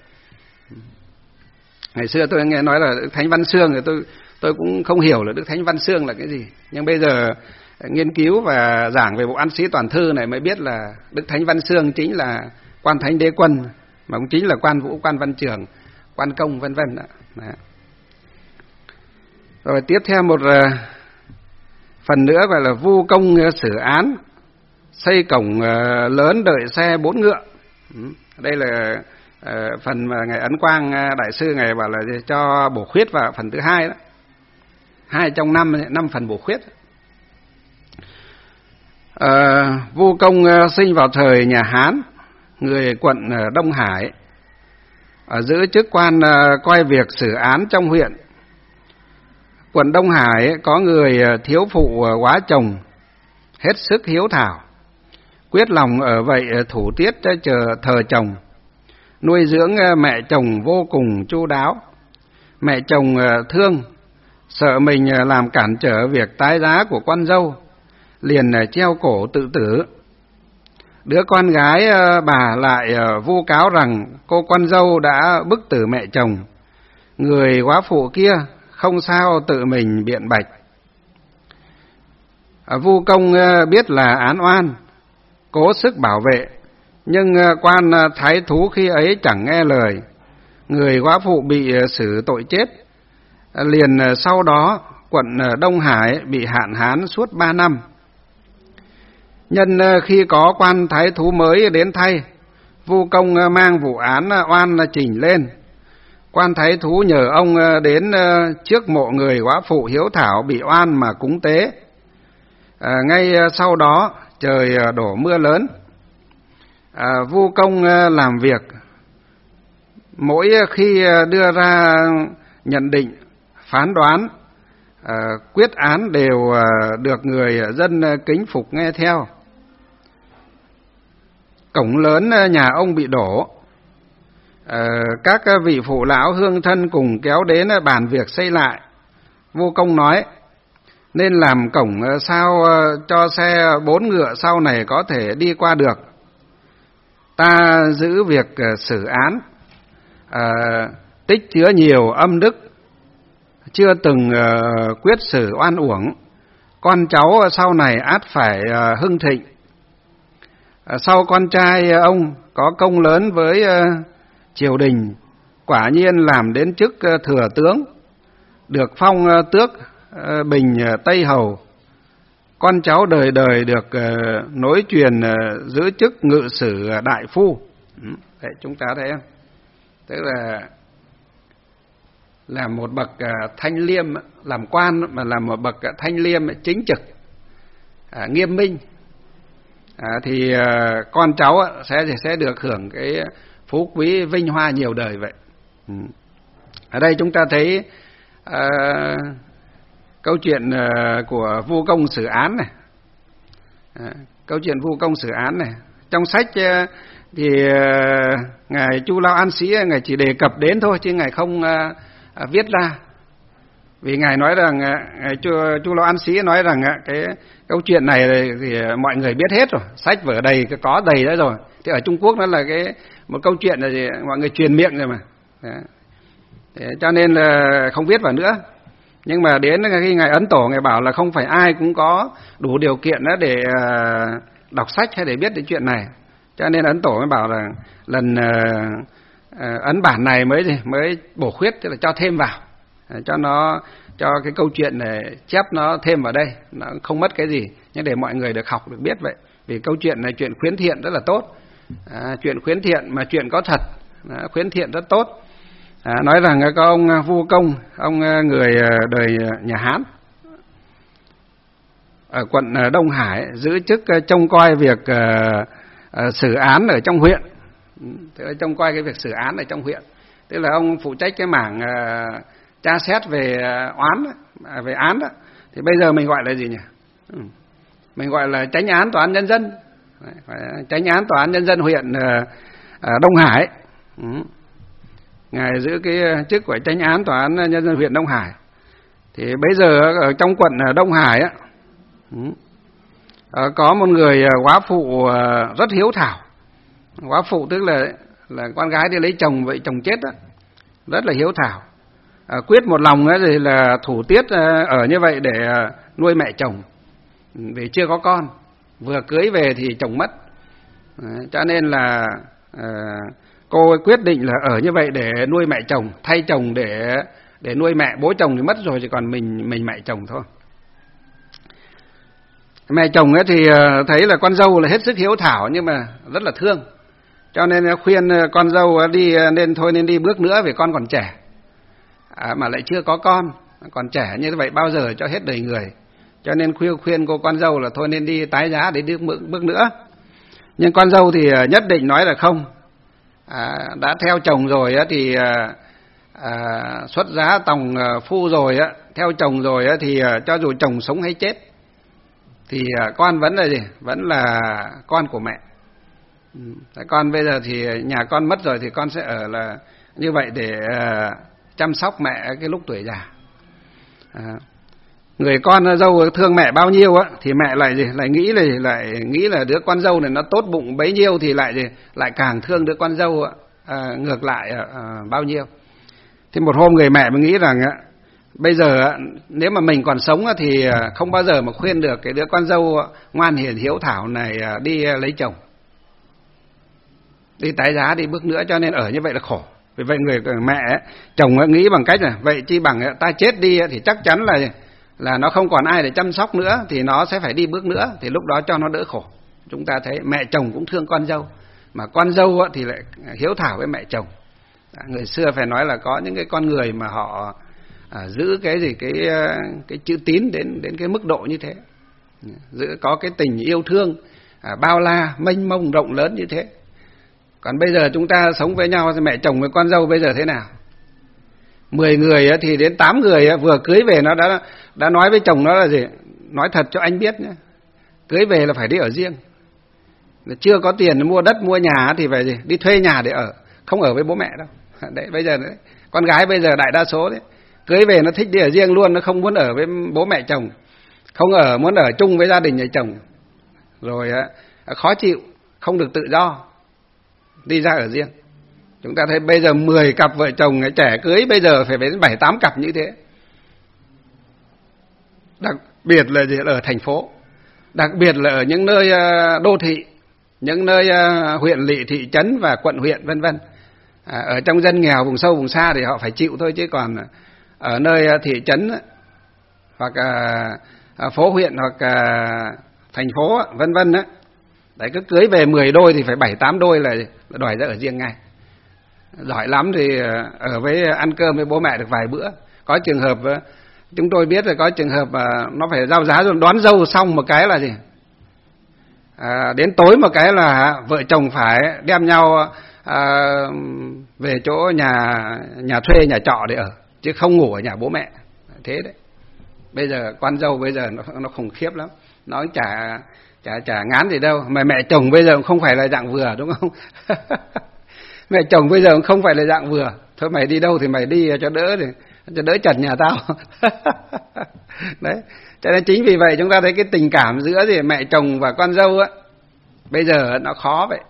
Ngày xưa tôi nghe nói là Đức Thánh Văn Xương, thì tôi cũng không hiểu là Đức Thánh Văn Xương là cái gì, nhưng bây giờ nghiên cứu và giảng về bộ An Sĩ Toàn Thư này mới biết là Đức Thánh Văn Xương chính là Quan Thánh Đế Quân, mà cũng chính là Quan Vũ, Quan Văn Trường, Quan Công, vân vân. Rồi tiếp theo một phần nữa gọi là vu công xử án, xây cổng lớn đợi xe 4 ngựa. Đây là phần mà ngài Ấn Quang đại sư ngài bảo là cho bổ khuyết vào phần thứ 2 đó. 2 trong 5 phần bổ khuyết. Vu Công sinh vào thời nhà Hán, người quận Đông Hải, giữ chức quan coi việc xử án trong huyện. Quận Đông Hải có người thiếu phụ quá chồng, hết sức hiếu thảo, quyết lòng ở vậy thủ tiết chờ thờ chồng, nuôi dưỡng mẹ chồng vô cùng chu đáo. Mẹ chồng thương, sợ mình làm cản trở việc tái giá của con dâu, liền treo cổ tự tử. Đứa con gái bà lại vu cáo rằng cô con dâu đã bức tử mẹ chồng. Người góa phụ kia không sao tự mình biện bạch. Vu Công biết là án oan, cố sức bảo vệ, nhưng quan thái thú khi ấy chẳng nghe lời. Người góa phụ bị xử tội chết. Liền sau đó quận Đông Hải bị hạn hán suốt 3 năm. Nhân khi có quan thái thú mới đến thay, Vu Công mang vụ án oan trình lên. Quan thái thú nhờ ông đến trước mộ người góa phụ hiếu thảo bị oan mà cúng tế. Ngay sau đó trời đổ mưa lớn. Vu Công làm việc, mỗi khi đưa ra nhận định, phán đoán, quyết án đều được người dân kính phục nghe theo. Cổng lớn nhà ông bị đổ, các vị phụ lão hương thân cùng kéo đến bàn việc xây lại. Vu Công nói, nên làm cổng sao cho xe 4 ngựa sau này có thể đi qua được. Ta giữ việc xử án, tích chứa nhiều âm đức, chưa từng quyết xử oan uổng. Con cháu sau này ắt phải hưng thịnh. Sau con trai ông có công lớn với triều đình, quả nhiên làm đến chức thừa tướng, được phong tước Bình Tây Hầu. Con cháu đời đời được nối truyền giữ chức ngự sử đại phu. Đấy, chúng ta thấy không? Tức là làm một bậc thanh liêm, làm quan mà làm một bậc thanh liêm chính trực, nghiêm minh, thì con cháu sẽ được hưởng cái phú quý vinh hoa nhiều đời vậy. Ở đây chúng ta thấy câu chuyện của Vu Công xử án này, câu chuyện Vu Công xử án này trong sách thì ngài Chu Lao An Sĩ ngài chỉ đề cập đến thôi, chứ ngài không viết ra. Vì ngài nói rằng ngài Chu Lao An Sĩ nói rằng cái câu chuyện này thì mọi người biết hết rồi, sách vở đầy, có đầy đấy rồi. Thì ở Trung Quốc nó là một câu chuyện là mọi người truyền miệng rồi mà. Thế cho nên là không viết vào nữa. Nhưng mà đến khi ngài Ấn Tổ ngài bảo là không phải ai cũng có đủ điều kiện đó để đọc sách hay để biết đến chuyện này. Cho nên Ấn Tổ mới bảo là lần ấn bản này mới bổ khuyết, tức là cho thêm vào, cho cái câu chuyện này chép nó thêm vào đây, nó không mất cái gì, nhưng để mọi người được học được biết vậy. Vì câu chuyện này chuyện khuyến thiện rất là tốt, chuyện khuyến thiện mà chuyện có thật, khuyến thiện rất tốt. Nói rằng có ông Vu Công, ông người đời nhà Hán ở quận Đông Hải, giữ chức trông coi việc xử án ở trong huyện. Tức là trông coi cái việc xử án ở trong huyện, tức là ông phụ trách cái mảng tra xét về về án đó. Thì bây giờ mình gọi là gì nhỉ? Mình gọi là chánh án tòa án nhân dân. Chánh án tòa án nhân dân huyện Đông Hải. Ngài giữ cái chức của chánh án tòa án nhân dân huyện Đông Hải. Thì bây giờ ở trong quận Đông Hải á, có một người góa phụ rất hiếu thảo. Góa phụ tức là con gái đi lấy chồng, vậy chồng chết á, rất là hiếu thảo. Quyết một lòng ấy thì là thủ tiết ở như vậy để nuôi mẹ chồng, vì chưa có con, vừa cưới về thì chồng mất. Cho nên là cô ấy quyết định là ở như vậy để nuôi mẹ chồng, thay chồng để nuôi mẹ. Bố chồng thì mất rồi, chỉ còn mình mẹ chồng thôi. Mẹ chồng ấy thì thấy là con dâu là hết sức hiếu thảo nhưng mà rất là thương, cho nên khuyên con dâu đi nên đi bước nữa vì con còn trẻ, mà lại chưa có con, còn trẻ như vậy bao giờ cho hết đời người. Cho nên khuyên cô con dâu là thôi nên đi tái giá để đi bước nữa. Nhưng con dâu thì nhất định nói là không. Đã theo chồng rồi thì xuất giá tòng phu rồi, theo chồng rồi thì cho dù chồng sống hay chết thì con vẫn là gì? Vẫn là con của mẹ. Con bây giờ thì nhà con mất rồi thì con sẽ ở là như vậy để chăm sóc mẹ cái lúc tuổi già. Người con dâu thương mẹ bao nhiêu á thì mẹ lại nghĩ là đứa con dâu này nó tốt bụng bấy nhiêu thì lại càng thương đứa con dâu ngược lại bao nhiêu. Thì một hôm người mẹ mới nghĩ rằng bây giờ nếu mà mình còn sống thì không bao giờ mà khuyên được cái đứa con dâu ngoan hiền hiếu thảo này đi lấy chồng, đi tái giá, đi bước nữa, cho nên ở như vậy là khổ. Vì vậy người mẹ chồng nghĩ bằng cách là vậy chi bằng ta chết đi thì chắc chắn là nó không còn ai để chăm sóc nữa, thì nó sẽ phải đi bước nữa, thì lúc đó cho nó đỡ khổ. Chúng ta thấy mẹ chồng cũng thương con dâu, mà con dâu thì lại hiếu thảo với mẹ chồng. Người xưa phải nói là có những cái con người mà họ giữ cái chữ tín đến cái mức độ như thế, có cái tình yêu thương bao la mênh mông rộng lớn như thế. Còn bây giờ chúng ta sống với nhau thì mẹ chồng với con dâu bây giờ thế nào? 10 người thì đến 8 người vừa cưới về nó đã nói với chồng nó là gì? Nói thật cho anh biết nhé, cưới về là phải đi ở riêng. Chưa có tiền mua đất mua nhà thì phải gì? Đi thuê nhà để ở, không ở với bố mẹ đâu. Đấy, bây giờ đấy, con gái bây giờ đại đa số đấy, cưới về nó thích đi ở riêng luôn, nó không muốn ở với bố mẹ chồng, muốn ở chung với gia đình nhà chồng. Rồi khó chịu, không được tự do, đi ra ở riêng. Chúng ta thấy bây giờ 10 cặp vợ chồng trẻ cưới bây giờ phải đến 7-8 cặp như thế. Đặc biệt là ở thành phố, đặc biệt là ở những nơi đô thị, những nơi huyện lỵ, thị trấn và quận huyện vân vân. Ở trong dân nghèo vùng sâu vùng xa thì họ phải chịu thôi, chứ còn ở nơi thị trấn hoặc phố huyện hoặc thành phố vân vân á, đấy, cứ cưới về 10 đôi thì phải 7-8 đôi là đòi ra ở riêng ngay. Giỏi lắm thì ở với ăn cơm với bố mẹ được vài bữa. Có trường hợp chúng tôi biết là có trường hợp nó phải giao giá rồi, đón dâu xong một cái là gì? Đến tối một cái là vợ chồng phải đem nhau về chỗ nhà thuê, nhà trọ để ở, chứ không ngủ ở nhà bố mẹ. Thế đấy. Bây giờ con dâu bây giờ nó khủng khiếp lắm, nó chả ngán gì đâu. Mà mẹ chồng bây giờ cũng không phải là dạng vừa, đúng không? Mẹ chồng bây giờ cũng không phải là dạng vừa. Thôi mày đi đâu thì mày đi cho đỡ chật nhà tao. Đấy. Cho nên chính vì vậy chúng ta thấy cái tình cảm giữa mẹ chồng và con dâu á, bây giờ nó khó vậy.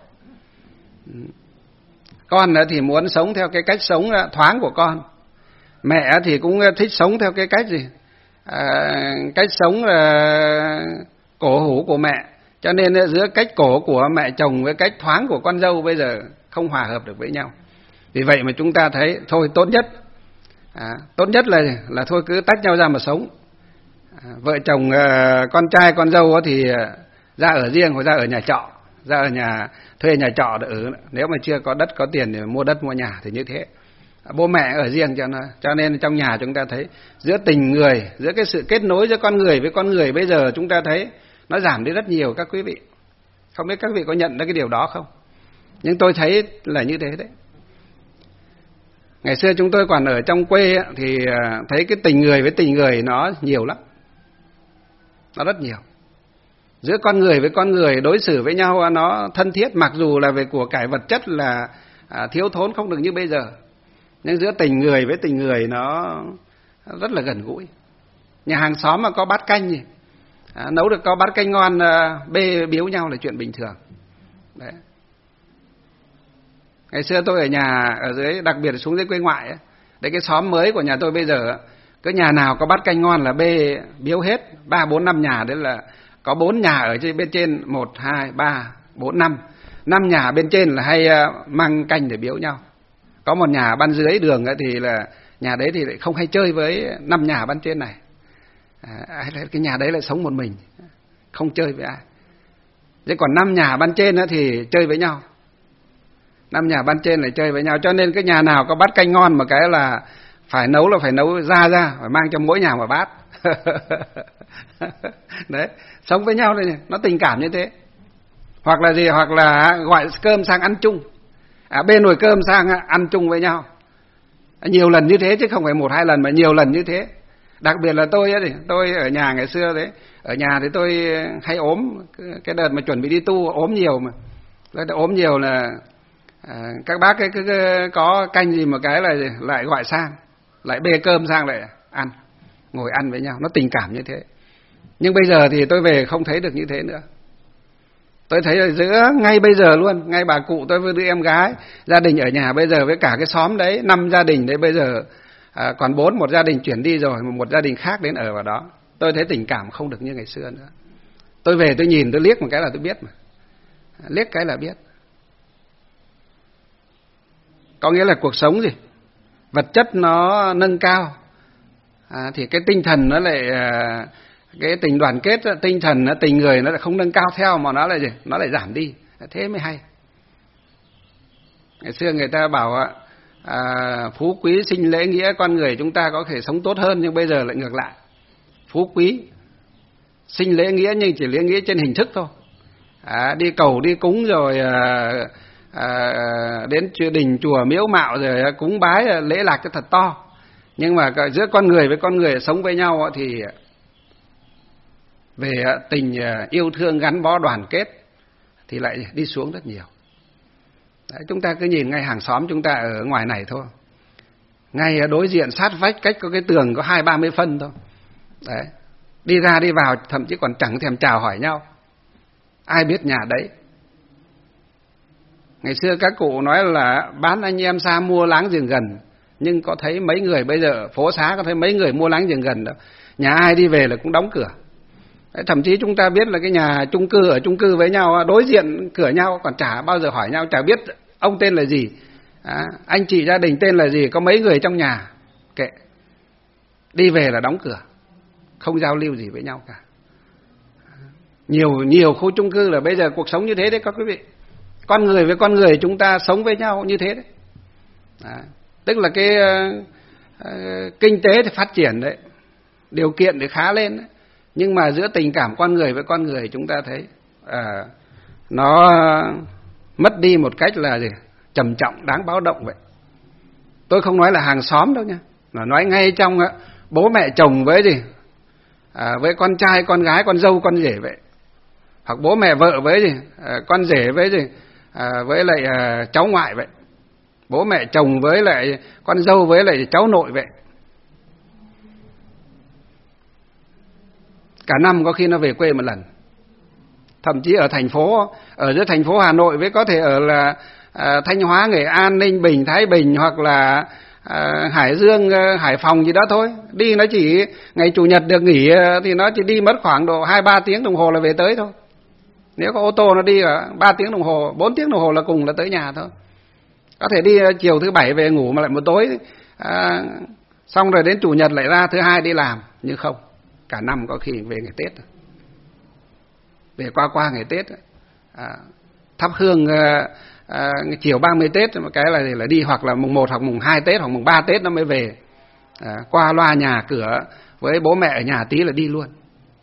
Con thì muốn sống theo cái cách sống thoáng của con, mẹ thì cũng thích sống theo cái cách cách sống cổ hủ của mẹ. Cho nên giữa cách cổ của mẹ chồng với cách thoáng của con dâu bây giờ không hòa hợp được với nhau. Vì vậy mà chúng ta thấy thôi tốt nhất là thôi cứ tách nhau ra mà sống. Vợ chồng con trai con dâu thì ra ở riêng hoặc ra ở nhà trọ, ra ở nhà thuê nhà trọ để ở. Nếu mà chưa có đất có tiền để mua đất mua nhà thì như thế. Bố mẹ ở riêng cho nên trong nhà chúng ta thấy giữa tình người, giữa cái sự kết nối giữa con người với con người bây giờ chúng ta thấy nó giảm đi rất nhiều các quý vị. Không biết các vị có nhận ra cái điều đó không? Nhưng tôi thấy là như thế đấy. Ngày xưa chúng tôi còn ở trong quê thì thấy cái tình người với tình người nó nhiều lắm. nó rất nhiều. Giữa con người với con người đối xử với nhau nó thân thiết, mặc dù là về của cải vật chất là thiếu thốn không được như bây giờ, nhưng giữa tình người với tình người nó rất là gần gũi. Nhà hàng xóm mà có bát canh gì, nấu được có bát canh ngon, bê biếu nhau là chuyện bình thường. Đấy. Ngày xưa tôi ở nhà ở dưới, đặc biệt là xuống dưới quê ngoại ấy, đấy, cái xóm mới của nhà tôi bây giờ, cứ nhà nào có bát canh ngon là bê biếu hết. 3, 4, 5 nhà, đấy là có 4 nhà ở bên trên, 1, 2, 3, 4, 5. 5 nhà bên trên là hay mang canh để biếu nhau. Có một nhà ban dưới đường thì là nhà đấy thì lại không hay chơi với 5 nhà ban trên này. Cái nhà đấy lại sống một mình, không chơi với ai. Thế còn 5 nhà ban trên thì chơi với nhau. 5 nhà ban trên lại chơi với nhau, cho nên cái nhà nào có bát canh ngon mà cái là phải nấu ra, phải mang cho mỗi nhà một bát. Đấy, sống với nhau đây, nó tình cảm như thế. Hoặc là gì, hoặc là gọi cơm sang ăn chung, bê nồi cơm sang ăn chung với nhau. Nhiều lần như thế chứ không phải 1, 2 lần mà nhiều lần như thế. Đặc biệt là tôi ở nhà ngày xưa đấy, ở nhà thì tôi hay ốm, cái đợt mà chuẩn bị đi tu ốm nhiều mà. Tôi ốm nhiều là các bác ấy cứ có canh gì một cái là lại gọi sang, lại bê cơm sang lại ăn, ngồi ăn với nhau, nó tình cảm như thế. Nhưng bây giờ thì tôi về không thấy được như thế nữa. Tôi thấy ở giữa ngay bây giờ luôn, ngay bà cụ tôi với đứa em gái, gia đình ở nhà bây giờ với cả cái xóm đấy, 5 gia đình đấy bây giờ còn 4, một gia đình chuyển đi rồi, một gia đình khác đến ở vào đó. Tôi thấy tình cảm không được như ngày xưa nữa. Tôi về tôi nhìn, tôi liếc một cái là tôi biết mà. Liếc cái là biết. Có nghĩa là cuộc sống gì? Vật chất nó nâng cao, thì cái tinh thần nó lại, cái tình đoàn kết, tinh thần, tình người nó lại không nâng cao theo, mà nó lại gì? Nó lại giảm đi. Thế mới hay. Ngày xưa người ta bảo phú quý sinh lễ nghĩa, con người chúng ta có thể sống tốt hơn, nhưng bây giờ lại ngược lại. Phú quý sinh lễ nghĩa nhưng chỉ lễ nghĩa trên hình thức thôi. Đi cầu đi cúng rồi đến đình chùa miếu mạo rồi cúng bái lễ lạc cho thật to, nhưng mà giữa con người với con người sống với nhau thì về tình yêu thương gắn bó đoàn kết thì lại đi xuống rất nhiều. Đấy, chúng ta cứ nhìn ngay hàng xóm chúng ta ở ngoài này thôi, ngay đối diện sát vách, cách có cái tường có 20-30 phân thôi. Đấy, đi ra đi vào thậm chí còn chẳng thèm chào hỏi nhau, ai biết nhà đấy. Ngày xưa các cụ nói là bán anh em xa mua láng giềng gần, nhưng có thấy mấy người bây giờ phố xá có thấy mấy người mua láng giềng gần đâu. Nhà ai đi về là cũng đóng cửa. Đấy, thậm chí chúng ta biết là cái nhà chung cư, ở chung cư với nhau đối diện cửa nhau còn chả bao giờ hỏi nhau, chả biết ông tên là gì, anh chị gia đình tên là gì, có mấy người trong nhà, kệ, đi về là đóng cửa, không giao lưu gì với nhau cả. Nhiều khu chung cư là bây giờ cuộc sống như thế đấy các quý vị. Con người với con người chúng ta sống với nhau như thế đấy. Tức là cái kinh tế thì phát triển đấy, điều kiện thì khá lên đấy, nhưng mà giữa tình cảm con người với con người chúng ta thấy nó mất đi một cách là gì? Trầm trọng, đáng báo động vậy. Tôi không nói là hàng xóm đâu nha, mà nói ngay trong bố mẹ chồng với gì, với con trai, con gái, con dâu, con rể vậy, hoặc bố mẹ vợ với gì, con rể với gì, với lại cháu ngoại vậy, bố mẹ chồng với lại con dâu với lại cháu nội vậy. Cả năm có khi nó về quê một lần. Thậm chí ở thành phố, ở giữa thành phố Hà Nội với có thể ở là Thanh Hóa, Nghệ An, Ninh Bình, Thái Bình, hoặc là Hải Dương, Hải Phòng gì đó thôi. Đi nó chỉ ngày Chủ nhật được nghỉ thì nó chỉ đi mất khoảng độ 2-3 tiếng đồng hồ là về tới thôi. Nếu có ô tô nó đi 3 tiếng đồng hồ, 4 tiếng đồng hồ là cùng là tới nhà thôi. Có thể đi chiều thứ Bảy về ngủ mà lại một tối, xong rồi đến Chủ nhật lại ra, thứ Hai đi làm. Nhưng không, cả năm có khi về ngày Tết, về qua ngày Tết, thắp hương chiều 30 Tết, một cái là đi, hoặc là mùng 1 hoặc mùng 2 Tết hoặc mùng 3 Tết nó mới về, qua loa nhà cửa với bố mẹ ở nhà tí là đi luôn.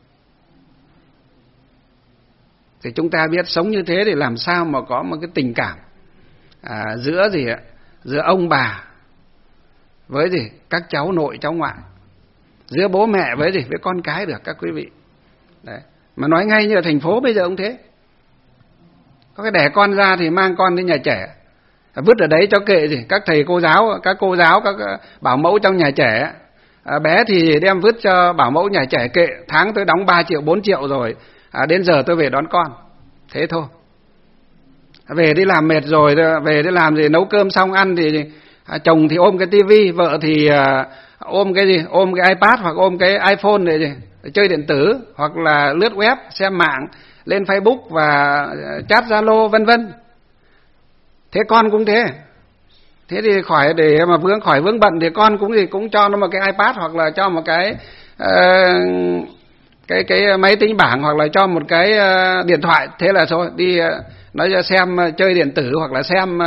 Thì chúng ta biết sống như thế thì làm sao mà có một cái tình cảm giữa gì ạ, giữa ông bà với gì các cháu nội cháu ngoại, giữa bố mẹ với gì với con cái được các quý vị. Đấy. Mà nói ngay như ở thành phố bây giờ cũng thế. Có cái đẻ con ra thì mang con đến nhà trẻ, vứt ở đấy cho kệ gì. Các thầy cô giáo, các cô giáo, các bảo mẫu trong nhà trẻ, bé thì đem vứt cho bảo mẫu nhà trẻ kệ. Tháng tôi đóng 3 triệu, 4 triệu rồi, đến giờ tôi về đón con. Thế thôi. Về đi làm mệt rồi, về đi làm gì, nấu cơm xong ăn thì chồng thì ôm cái tivi, vợ thì ôm cái gì, ôm cái iPad hoặc ôm cái iPhone để gì, chơi điện tử hoặc là lướt web, xem mạng, lên Facebook và chat Zalo vân vân. Thế con cũng thế. Thế thì khỏi để mà khỏi vướng bận thì con cũng cho nó một cái iPad hoặc là cho một cái máy tính bảng hoặc là cho một cái điện thoại. Thế là thôi, đi nói cho xem chơi điện tử hoặc là xem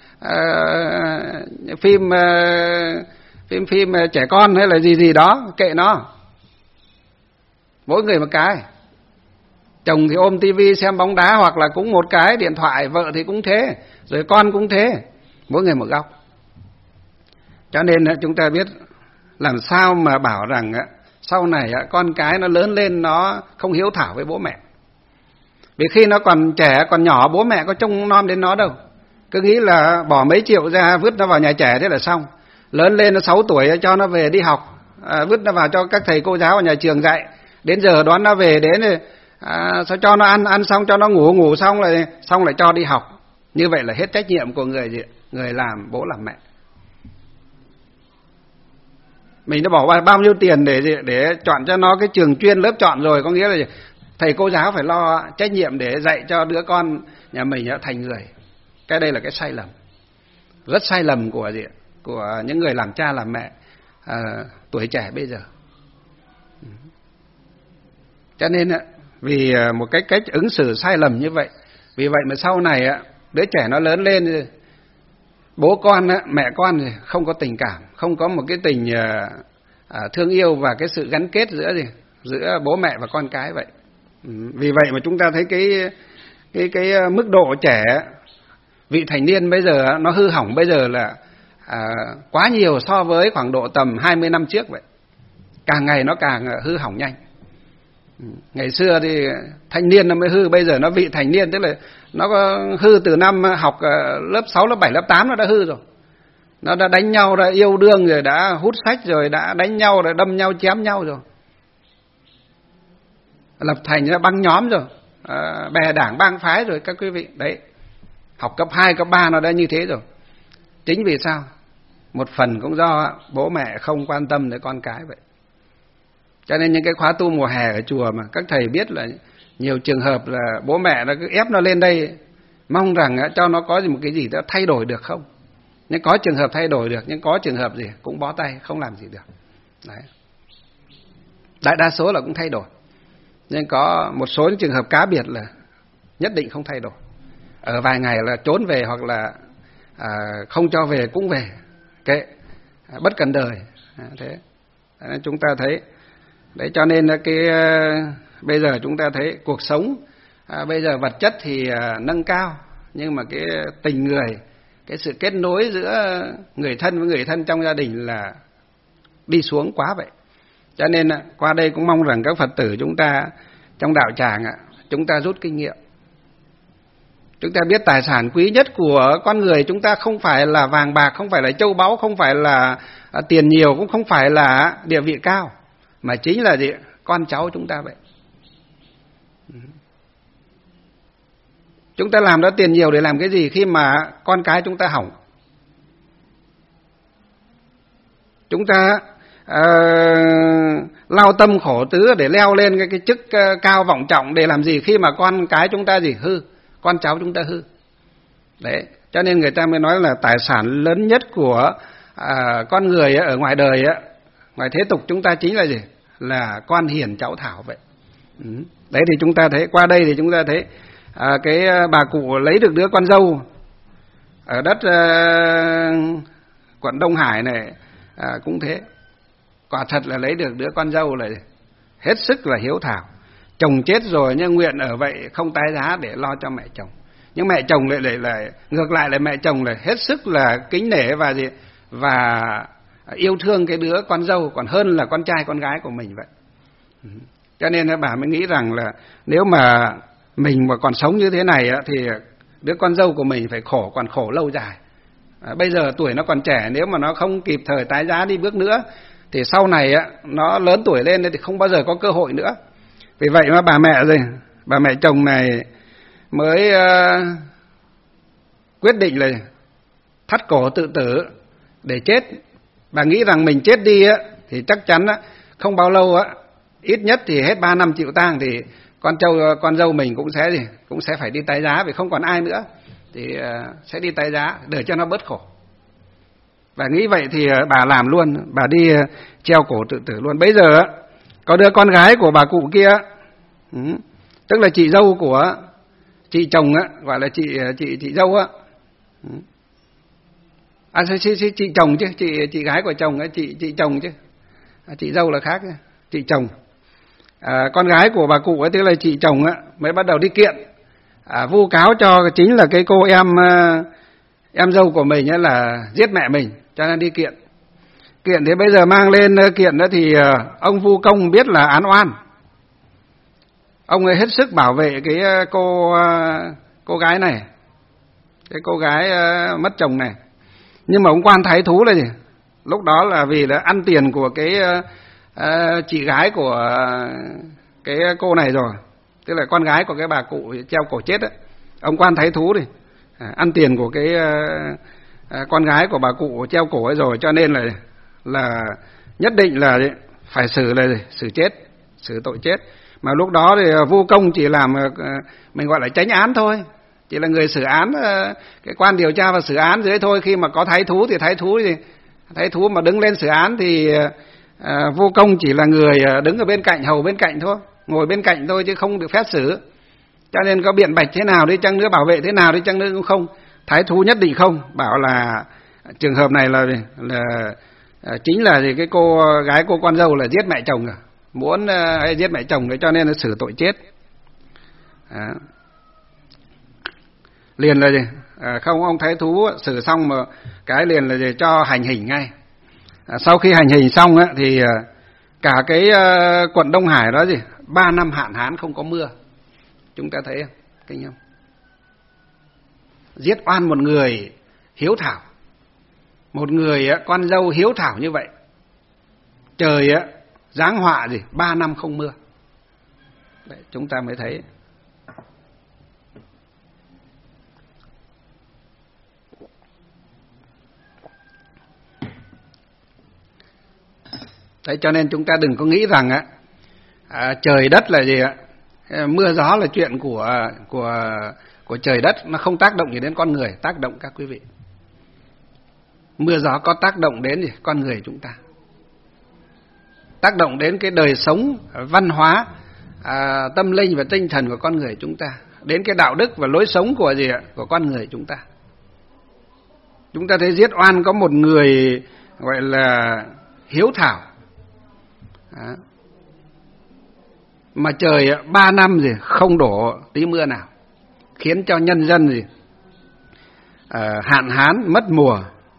phim trẻ con hay là gì đó, kệ nó. Mỗi người một cái. Chồng thì ôm tivi xem bóng đá hoặc là cũng một cái điện thoại, vợ thì cũng thế, rồi con cũng thế, mỗi người một góc. Cho nên chúng ta biết làm sao mà bảo rằng sau này con cái nó lớn lên nó không hiếu thảo với bố mẹ. Vì khi nó còn trẻ, còn nhỏ, bố mẹ có trông nom đến nó đâu. Cứ nghĩ là bỏ mấy triệu ra vứt nó vào nhà trẻ thế là xong. Lớn lên nó 6 tuổi cho nó về đi học, vứt nó vào cho các thầy cô giáo ở nhà trường dạy. Đến giờ đón nó về, đến sao cho nó ăn xong cho nó ngủ xong lại cho đi học. Như vậy là hết trách nhiệm của người làm bố làm mẹ. Mình đã bỏ bao nhiêu tiền để chọn cho nó cái trường chuyên, lớp chọn rồi, có nghĩa là thầy cô giáo phải lo trách nhiệm để dạy cho đứa con nhà mình thành người. Cái đây là cái sai lầm, rất sai lầm của những người làm cha làm mẹ tuổi trẻ bây giờ. Cho nên vì một cái cách ứng xử sai lầm như vậy, vì vậy mà sau này đứa trẻ nó lớn lên, bố con mẹ con không có tình cảm, không có một cái tình thương yêu và cái sự gắn kết giữa bố mẹ và con cái vậy. Vì vậy mà chúng ta thấy cái mức độ trẻ vị thành niên bây giờ nó hư hỏng bây giờ là quá nhiều so với khoảng độ tầm 20 năm trước vậy. Càng ngày nó càng hư hỏng nhanh. Ngày xưa thì thanh niên nó mới hư, bây giờ nó vị thành niên, tức là nó có hư từ năm học lớp 6, lớp 7, lớp 8 nó đã hư rồi. Nó đã đánh nhau, đã yêu đương rồi, đã hút sách rồi, đã đánh nhau, đã đâm nhau, chém nhau rồi. Lập thành ra băng nhóm rồi, bè đảng bang phái rồi các quý vị. Đấy, học cấp 2, cấp 3 nó đã như thế rồi. Chính vì sao? Một phần cũng do bố mẹ không quan tâm đến con cái vậy. Cho nên những cái khóa tu mùa hè ở chùa mà các thầy biết là nhiều trường hợp là bố mẹ nó cứ ép nó lên đây, mong rằng cho nó có một cái gì đó thay đổi được không. Nhưng có trường hợp thay đổi được, nhưng có trường hợp gì cũng bó tay, không làm gì được. Đấy. Đại đa số là cũng thay đổi. Nhưng có một số những trường hợp cá biệt là nhất định không thay đổi. Ở vài ngày là trốn về hoặc là không cho về cũng về. Kệ, bất cần đời. Thế nên chúng ta thấy. Đấy, cho nên bây giờ chúng ta thấy cuộc sống bây giờ vật chất thì nâng cao, nhưng mà cái tình người, cái sự kết nối giữa người thân với người thân trong gia đình là đi xuống quá vậy. Cho nên qua đây cũng mong rằng các Phật tử chúng ta trong đạo tràng chúng ta rút kinh nghiệm. Chúng ta biết tài sản quý nhất của con người chúng ta không phải là vàng bạc, không phải là châu báu, không phải là tiền nhiều, cũng không phải là địa vị cao, mà chính là con cháu chúng ta vậy. Chúng ta làm đó tiền nhiều để làm cái gì khi mà con cái chúng ta hỏng? Chúng ta lao tâm khổ tứ để leo lên cái chức cao vọng trọng để làm gì khi mà con cái chúng ta hư, con cháu chúng ta hư. Đấy, cho nên người ta mới nói là tài sản lớn nhất của con người ở ngoài đời, ngoài thế tục chúng ta chính là gì? Là con hiền cháu thảo vậy. Đấy thì chúng ta thấy, qua đây thì chúng ta thấy cái bà cụ lấy được đứa con dâu ở đất quận Đông Hải này cũng thế. Quả thật là lấy được đứa con dâu là hết sức là hiếu thảo. Chồng chết rồi nhưng nguyện ở vậy không tái giá để lo cho mẹ chồng. Nhưng mẹ chồng lại ngược lại là mẹ chồng là hết sức là kính nể và yêu thương cái đứa con dâu còn hơn là con trai con gái của mình vậy. Cho nên bà mới nghĩ rằng là nếu mà mình mà còn sống như thế này thì đứa con dâu của mình phải còn khổ lâu dài. Bây giờ tuổi nó còn trẻ, nếu mà nó không kịp thời tái giá đi bước nữa thì sau này nó lớn tuổi lên thì không bao giờ có cơ hội nữa. Vì vậy mà bà mẹ chồng này mới quyết định là thắt cổ tự tử để chết. Bà nghĩ rằng mình chết đi thì chắc chắn không bao lâu ít nhất thì hết 3 năm chịu tang thì con dâu mình cũng sẽ phải đi tái giá, vì không còn ai nữa thì sẽ đi tái giá để cho nó bớt khổ. Và nghĩ vậy thì bà làm luôn, bà đi treo cổ tự tử luôn. Bây giờ có đứa con gái của bà cụ kia, tức là chị dâu của chị chồng gọi là chị dâu chị chồng chứ, chị gái của chồng chị chồng chứ, chị dâu là khác, chị chồng. Con gái của bà cụ tức là chị chồng mới bắt đầu đi kiện, vu cáo cho chính là cái cô em dâu của mình là giết mẹ mình, cho nên đi kiện. Kiện thì bây giờ mang lên kiện đó thì ông vu công biết là án oan, ông ấy hết sức bảo vệ cái cô gái này, cái cô gái mất chồng này. Nhưng mà ông quan thái thú là gì? Lúc đó là vì là ăn tiền của cái chị gái của cái cô này rồi, tức là con gái của cái bà cụ treo cổ chết ấy. Ông quan thái thú thì ăn tiền của cái con gái của bà cụ treo cổ ấy rồi, cho nên là nhất định là phải xử chết, xử tội chết. Mà lúc đó thì vu công chỉ làm mình gọi là chánh án thôi, chỉ là người xử án, cái quan điều tra và xử án dưới thôi. Khi mà có thái thú mà đứng lên xử án thì vu công chỉ là người đứng ở bên cạnh, hầu bên cạnh thôi, ngồi bên cạnh thôi chứ không được phép xử. Cho nên có biện bạch thế nào đi chăng nữa, bảo vệ thế nào đi chăng nữa cũng không, thái thú nhất định không, bảo là trường hợp này là chính là cái cô gái cô con dâu là giết mẹ chồng rồi, muốn giết mẹ chồng đấy, cho nên là xử tội chết. Liền là gì? Không, ông thái thú xử xong mà cái liền là gì? Cho hành hình ngay. Sau khi hành hình xong thì cả cái quận Đông Hải đó 3 năm hạn hán không có mưa. Chúng ta thấy không? Kinh không? Giết oan một người hiếu thảo, một người con dâu hiếu thảo như vậy, trời giáng họa 3 năm không mưa. Đấy, chúng ta mới thấy. Đấy, cho nên chúng ta đừng có nghĩ rằng trời đất là gì mưa gió là chuyện của trời đất, nó không tác động gì đến con người. Tác động các quý vị, mưa gió có tác động đến con người chúng ta, tác động đến cái đời sống văn hóa, tâm linh và tinh thần của con người chúng ta, đến cái đạo đức và lối sống của con người chúng ta. Chúng ta thấy giết oan có một người gọi là hiếu thảo, mà trời 3 năm không đổ tí mưa nào, khiến cho nhân dân hạn hán mất mùa.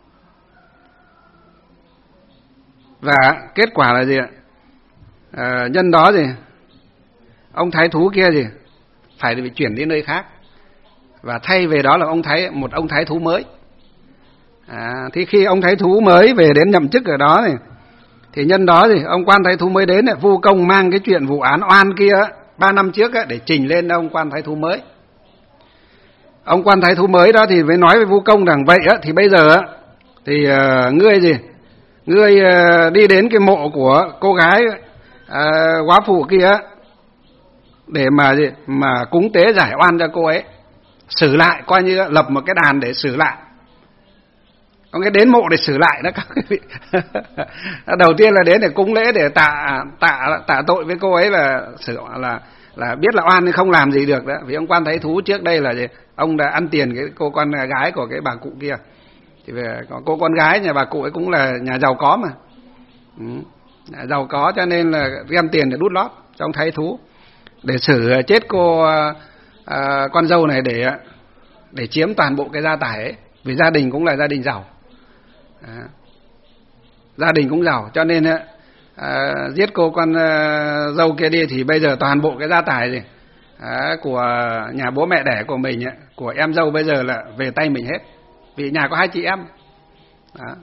Và kết quả là nhân đó ông thái thú kia phải bị chuyển đi nơi khác, và thay về đó là một ông thái thú mới. Thì khi ông thái thú mới về đến nhậm chức ở đó thì nhân đó ông quan thái thú mới đến vu công mang cái chuyện vụ án oan kia 3 năm trước để trình lên ông quan thái thú mới. Ông quan thái thú mới đó thì mới nói với vu công rằng vậy thì bây giờ thì ngươi đi đến cái mộ của cô gái góa phụ kia để mà cúng tế giải oan cho cô ấy, xử lại, coi như lập một cái đàn để xử lại. Có cái đến mộ để xử lại đó các quý vị. Đầu tiên là đến để cúng lễ để tạ tội với cô ấy, là biết là oan nên không làm gì được đó. Vì ông quan thái thú trước đây là ông đã ăn tiền cái cô con gái của cái bà cụ kia. Thì cô con gái nhà bà cụ ấy cũng là nhà giàu có mà, giàu có, cho nên là đem tiền để đút lót cho ông thái thú để xử chết cô con dâu này để chiếm toàn bộ cái gia tài ấy. Vì gia đình cũng là gia đình giàu, gia đình cũng giàu, cho nên giết cô con dâu kia đi thì bây giờ toàn bộ cái gia tài gì của nhà bố mẹ đẻ của mình ấy, của em dâu bây giờ là về tay mình hết, vì nhà có 2 chị em. Đó.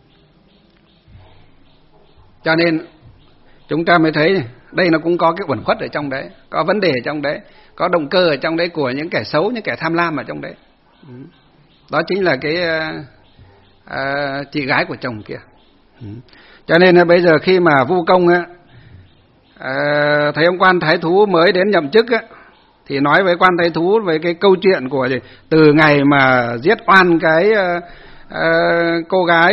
Cho nên chúng ta mới thấy đây nó cũng có cái uẩn khuất ở trong đấy, có vấn đề ở trong đấy, có động cơ ở trong đấy của những kẻ xấu, những kẻ tham lam ở trong đấy. Đó chính là cái chị gái của chồng kia. Cho nên là bây giờ khi mà Vu Công thấy ông quan thái thú mới đến nhậm chức thì nói với quan thái thú về cái câu chuyện của từ ngày mà giết oan cái cô gái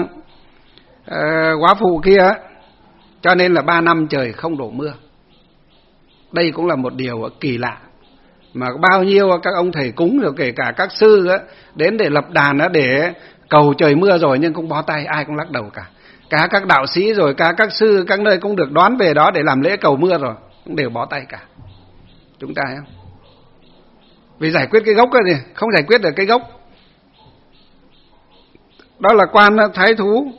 góa phụ kia, cho nên là 3 năm trời không đổ mưa. Đây cũng là một điều kỳ lạ, mà bao nhiêu các ông thầy cúng rồi kể cả các sư đến để lập đàn để cầu trời mưa rồi nhưng cũng bó tay, ai cũng lắc đầu cả. Cả các đạo sĩ rồi cả các sư các nơi cũng được đoán về đó để làm lễ cầu mưa rồi cũng đều bó tay cả. Chúng ta thấy không? Vì giải quyết cái gốc ấy thì không giải quyết được cái gốc. Đó là quan thái thú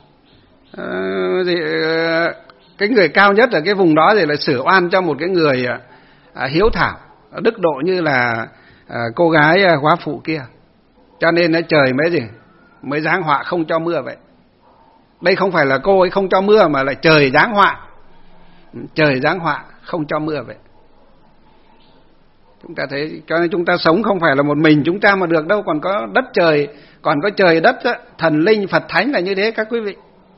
cái người cao nhất ở cái vùng đó thì lại sửa oan cho một cái người hiếu thảo đức độ như là cô gái góa phụ kia. Cho nên trời mới giáng họa không cho mưa vậy. Đây không phải là cô ấy không cho mưa mà lại trời giáng họa. Trời giáng họa không cho mưa vậy. Chúng ta thấy, cho nên chúng ta sống không phải là một mình chúng ta mà được đâu, còn có đất trời, còn có trời đất, thần linh, Phật thánh là như thế các quý vị.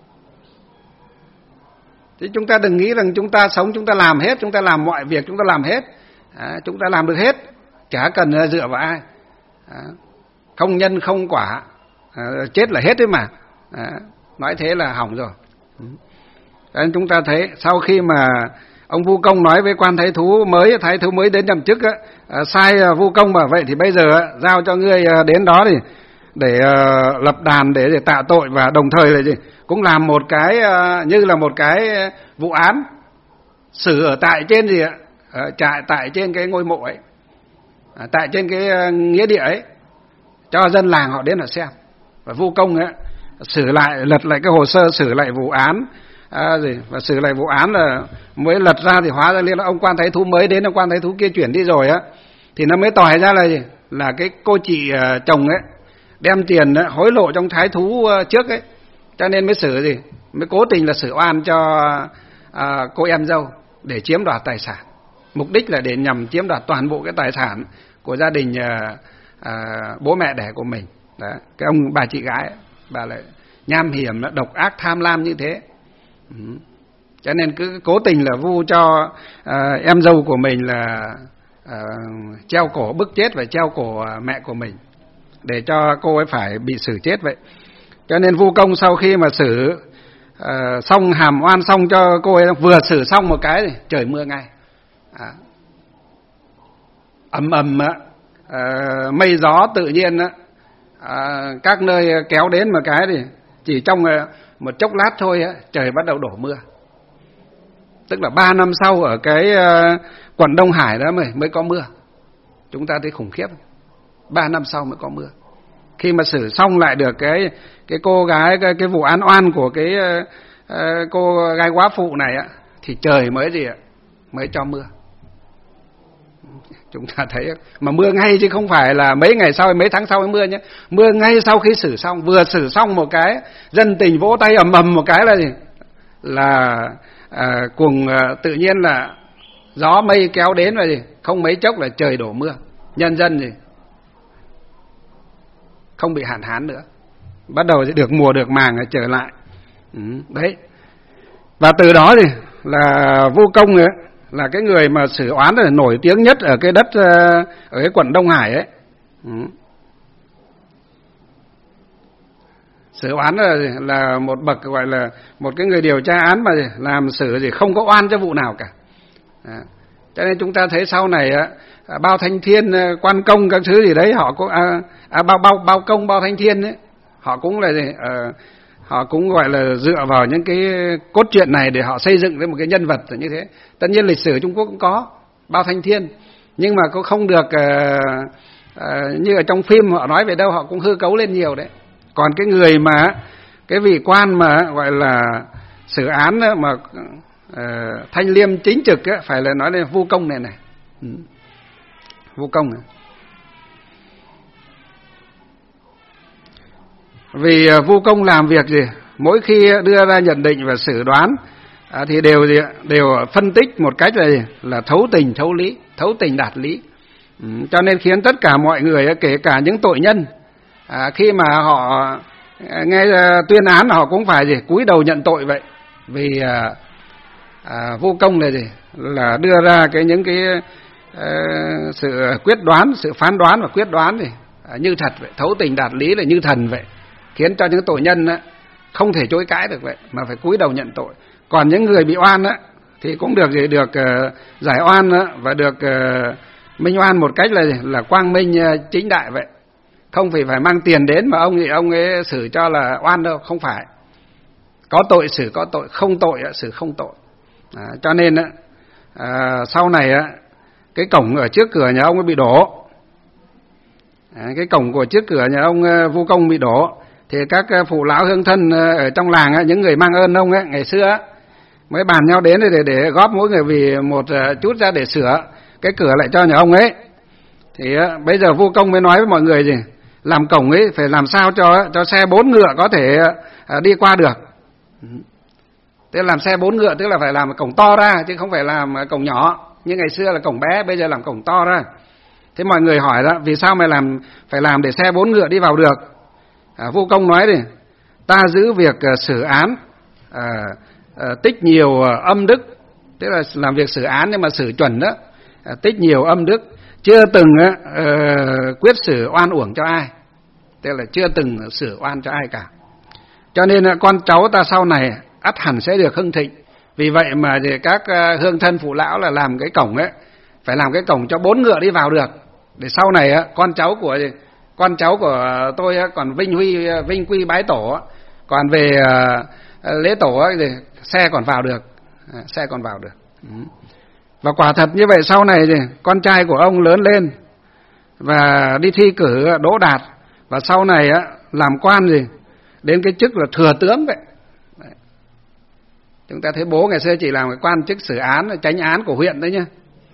Chứ chúng ta đừng nghĩ rằng chúng ta sống, chúng ta làm hết, chúng ta làm mọi việc, chúng ta làm hết. Chúng ta làm được hết, chả cần dựa vào ai. Không nhân không quả, chết là hết đấy mà. Nói thế là hỏng rồi. Nên chúng ta thấy sau khi mà ông Vu Công nói với quan thái thú mới đến nhậm chức sai Vu Công bảo vậy thì bây giờ giao cho ngươi đến đó thì để lập đàn để tạ tội, và đồng thời là gì cũng làm một cái như là một cái vụ án xử ở tại trên tại trên cái ngôi mộ ấy, tại trên cái nghĩa địa ấy, cho dân làng họ đến họ xem. Và Vu Công xử lại, lật lại cái hồ sơ, xử lại vụ án và xử lại vụ án là mới lật ra thì hóa ra là ông quan thái thú mới đến, ông quan thái thú kia chuyển đi rồi thì nó mới tỏi ra là gì, là cái cô chị chồng ấy đem tiền hối lộ trong thái thú trước ấy, cho nên mới xử mới cố tình là xử oan cho cô em dâu để chiếm đoạt tài sản. Mục đích là để nhằm chiếm đoạt toàn bộ cái tài sản của gia đình bố mẹ đẻ của mình. Đó. Cái ông bà chị gái ấy, bà lại nham hiểm, độc ác, tham lam như thế. Cho nên cứ cố tình là vu cho em dâu của mình là treo cổ bức chết và treo cổ mẹ của mình để cho cô ấy phải bị xử chết vậy. Cho nên Vu Công sau khi mà xử xong hàm oan xong cho cô ấy, vừa xử xong một cái thì trời mưa ngay. Ầm ầm mây gió tự nhiên các nơi kéo đến một cái thì chỉ trong một chốc lát thôi trời bắt đầu đổ mưa. Tức là 3 năm sau ở cái quận Đông Hải đó mới có mưa. Chúng ta thấy khủng khiếp. 3 năm sau mới có mưa. Khi mà xử xong lại được cái cô gái, cái vụ án oan của cái cô gái góa phụ này thì trời mới cho mưa. Chúng ta thấy mà mưa ngay chứ không phải là mấy ngày sau, mấy tháng sau mới mưa nhé. Mưa ngay sau khi xử xong, vừa xử xong một cái dân tình vỗ tay ầm ầm một cái là gì? Là cùng tự nhiên là gió mây kéo đến rồi gì? Không mấy chốc là trời đổ mưa. Nhân dân gì? Không bị hạn hán nữa. Bắt đầu sẽ được mùa được màng trở lại. Đấy. Và từ đó thì là Vu Công ấy, là cái người mà xử oán là nổi tiếng nhất ở cái đất ở cái quận Đông Hải ấy. Xử oán là một bậc gọi là một cái người điều tra án mà làm xử gì không có oan cho vụ nào cả. Cho nên chúng ta thấy sau này Bao Thanh Thiên, Quan Công các thứ gì đấy họ cũng Bao Công, Bao Thanh Thiên ấy, họ cũng là gì họ cũng gọi là dựa vào những cái cốt truyện này để họ xây dựng lên một cái nhân vật như thế. Tất nhiên lịch sử Trung Quốc cũng có Bao Thanh Thiên, nhưng mà cũng không được như ở trong phim họ nói về đâu, họ cũng hư cấu lên nhiều đấy. Còn cái người mà cái vị quan mà gọi là xử án mà thanh liêm chính trực phải là nói đến Vu Công này. Vu Công này. Vì Vu Công làm việc gì, mỗi khi đưa ra nhận định và xử đoán thì đều phân tích một cách là thấu tình thấu lý, thấu tình đạt lý. Cho nên khiến tất cả mọi người, kể cả những tội nhân, khi mà họ nghe tuyên án họ cũng phải cúi đầu nhận tội vậy. Vì Vu Công là là đưa ra những sự quyết đoán, sự phán đoán và quyết đoán như thật vậy, thấu tình đạt lý là như thần vậy, khiến cho những tội nhân không thể chối cãi được vậy, mà phải cúi đầu nhận tội. Còn những người bị oan thì cũng được giải oan và được minh oan một cách là quang minh chính đại vậy, không phải mang tiền đến mà ông ấy xử cho là oan đâu, không phải. Có tội xử có tội, không tội xử không tội. Cho nên sau này cái cổng ở trước cửa nhà ông ấy bị đổ. Cái cổng của trước cửa nhà ông Vu Công bị đổ, thì các phụ lão hương thân ở trong làng, những người mang ơn ông ngày xưa mới bàn nhau đến để góp mỗi người vì một chút ra để sửa cái cửa lại cho nhà ông ấy. Thì bây giờ Vu Công mới nói với mọi người làm cổng ấy phải làm sao cho xe 4 ngựa có thể đi qua được. Tức là làm xe 4 ngựa tức là phải làm cổng to ra chứ không phải làm cổng nhỏ. Như ngày xưa là cổng bé, bây giờ làm cổng to ra. Thế mọi người hỏi đó, vì sao mày phải làm để xe 4 ngựa đi vào được? Vu Công nói ta giữ việc xử án tích nhiều âm đức, tức là làm việc xử án nhưng mà xử chuẩn đó, tích nhiều âm đức, chưa từng quyết xử oan uổng cho ai, tức là chưa từng xử oan cho ai cả. Cho nên con cháu ta sau này ắt hẳn sẽ được hưng thịnh. Vì vậy mà các hương thân phụ lão là làm cái cổng phải làm cái cổng cho 4 ngựa đi vào được, để sau này con cháu của tôi còn vinh quy bái tổ, còn về lễ tổ thì xe còn vào được, xe còn vào được. Và quả thật như vậy, sau này con trai của ông lớn lên và đi thi cử đỗ đạt, và sau này làm quan đến cái chức là thừa tướng vậy. Chúng ta thấy bố ngày xưa chỉ làm cái quan chức xử án, chánh án của huyện đấy nhá,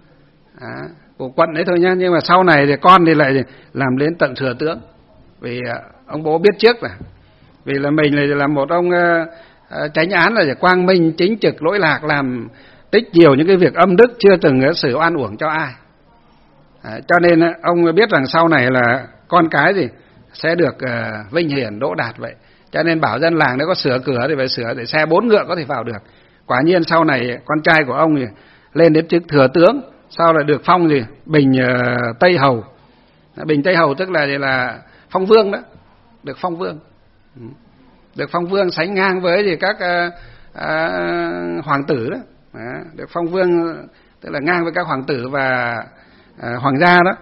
của quận đấy thôi nhá. Nhưng mà sau này thì con thì lại làm đến tận thừa tướng, vì ông bố biết trước vì là mình là một ông chánh án là quang minh chính trực lỗi lạc, làm tích nhiều những cái việc âm đức, chưa từng xử oan uổng cho ai. Cho nên ông biết rằng sau này là con cái sẽ được vinh hiển đỗ đạt vậy. Cho nên bảo dân làng nếu có sửa cửa thì phải sửa để xe 4 ngựa có thể vào được. Quả nhiên sau này con trai của ông lên đến chức thừa tướng, sau lại được phong Bình Tây Hầu. Bình Tây Hầu tức là phong vương đó, được phong vương. Được phong vương sánh ngang với các hoàng tử đó. Được phong vương tức là ngang với các hoàng tử và hoàng gia đó.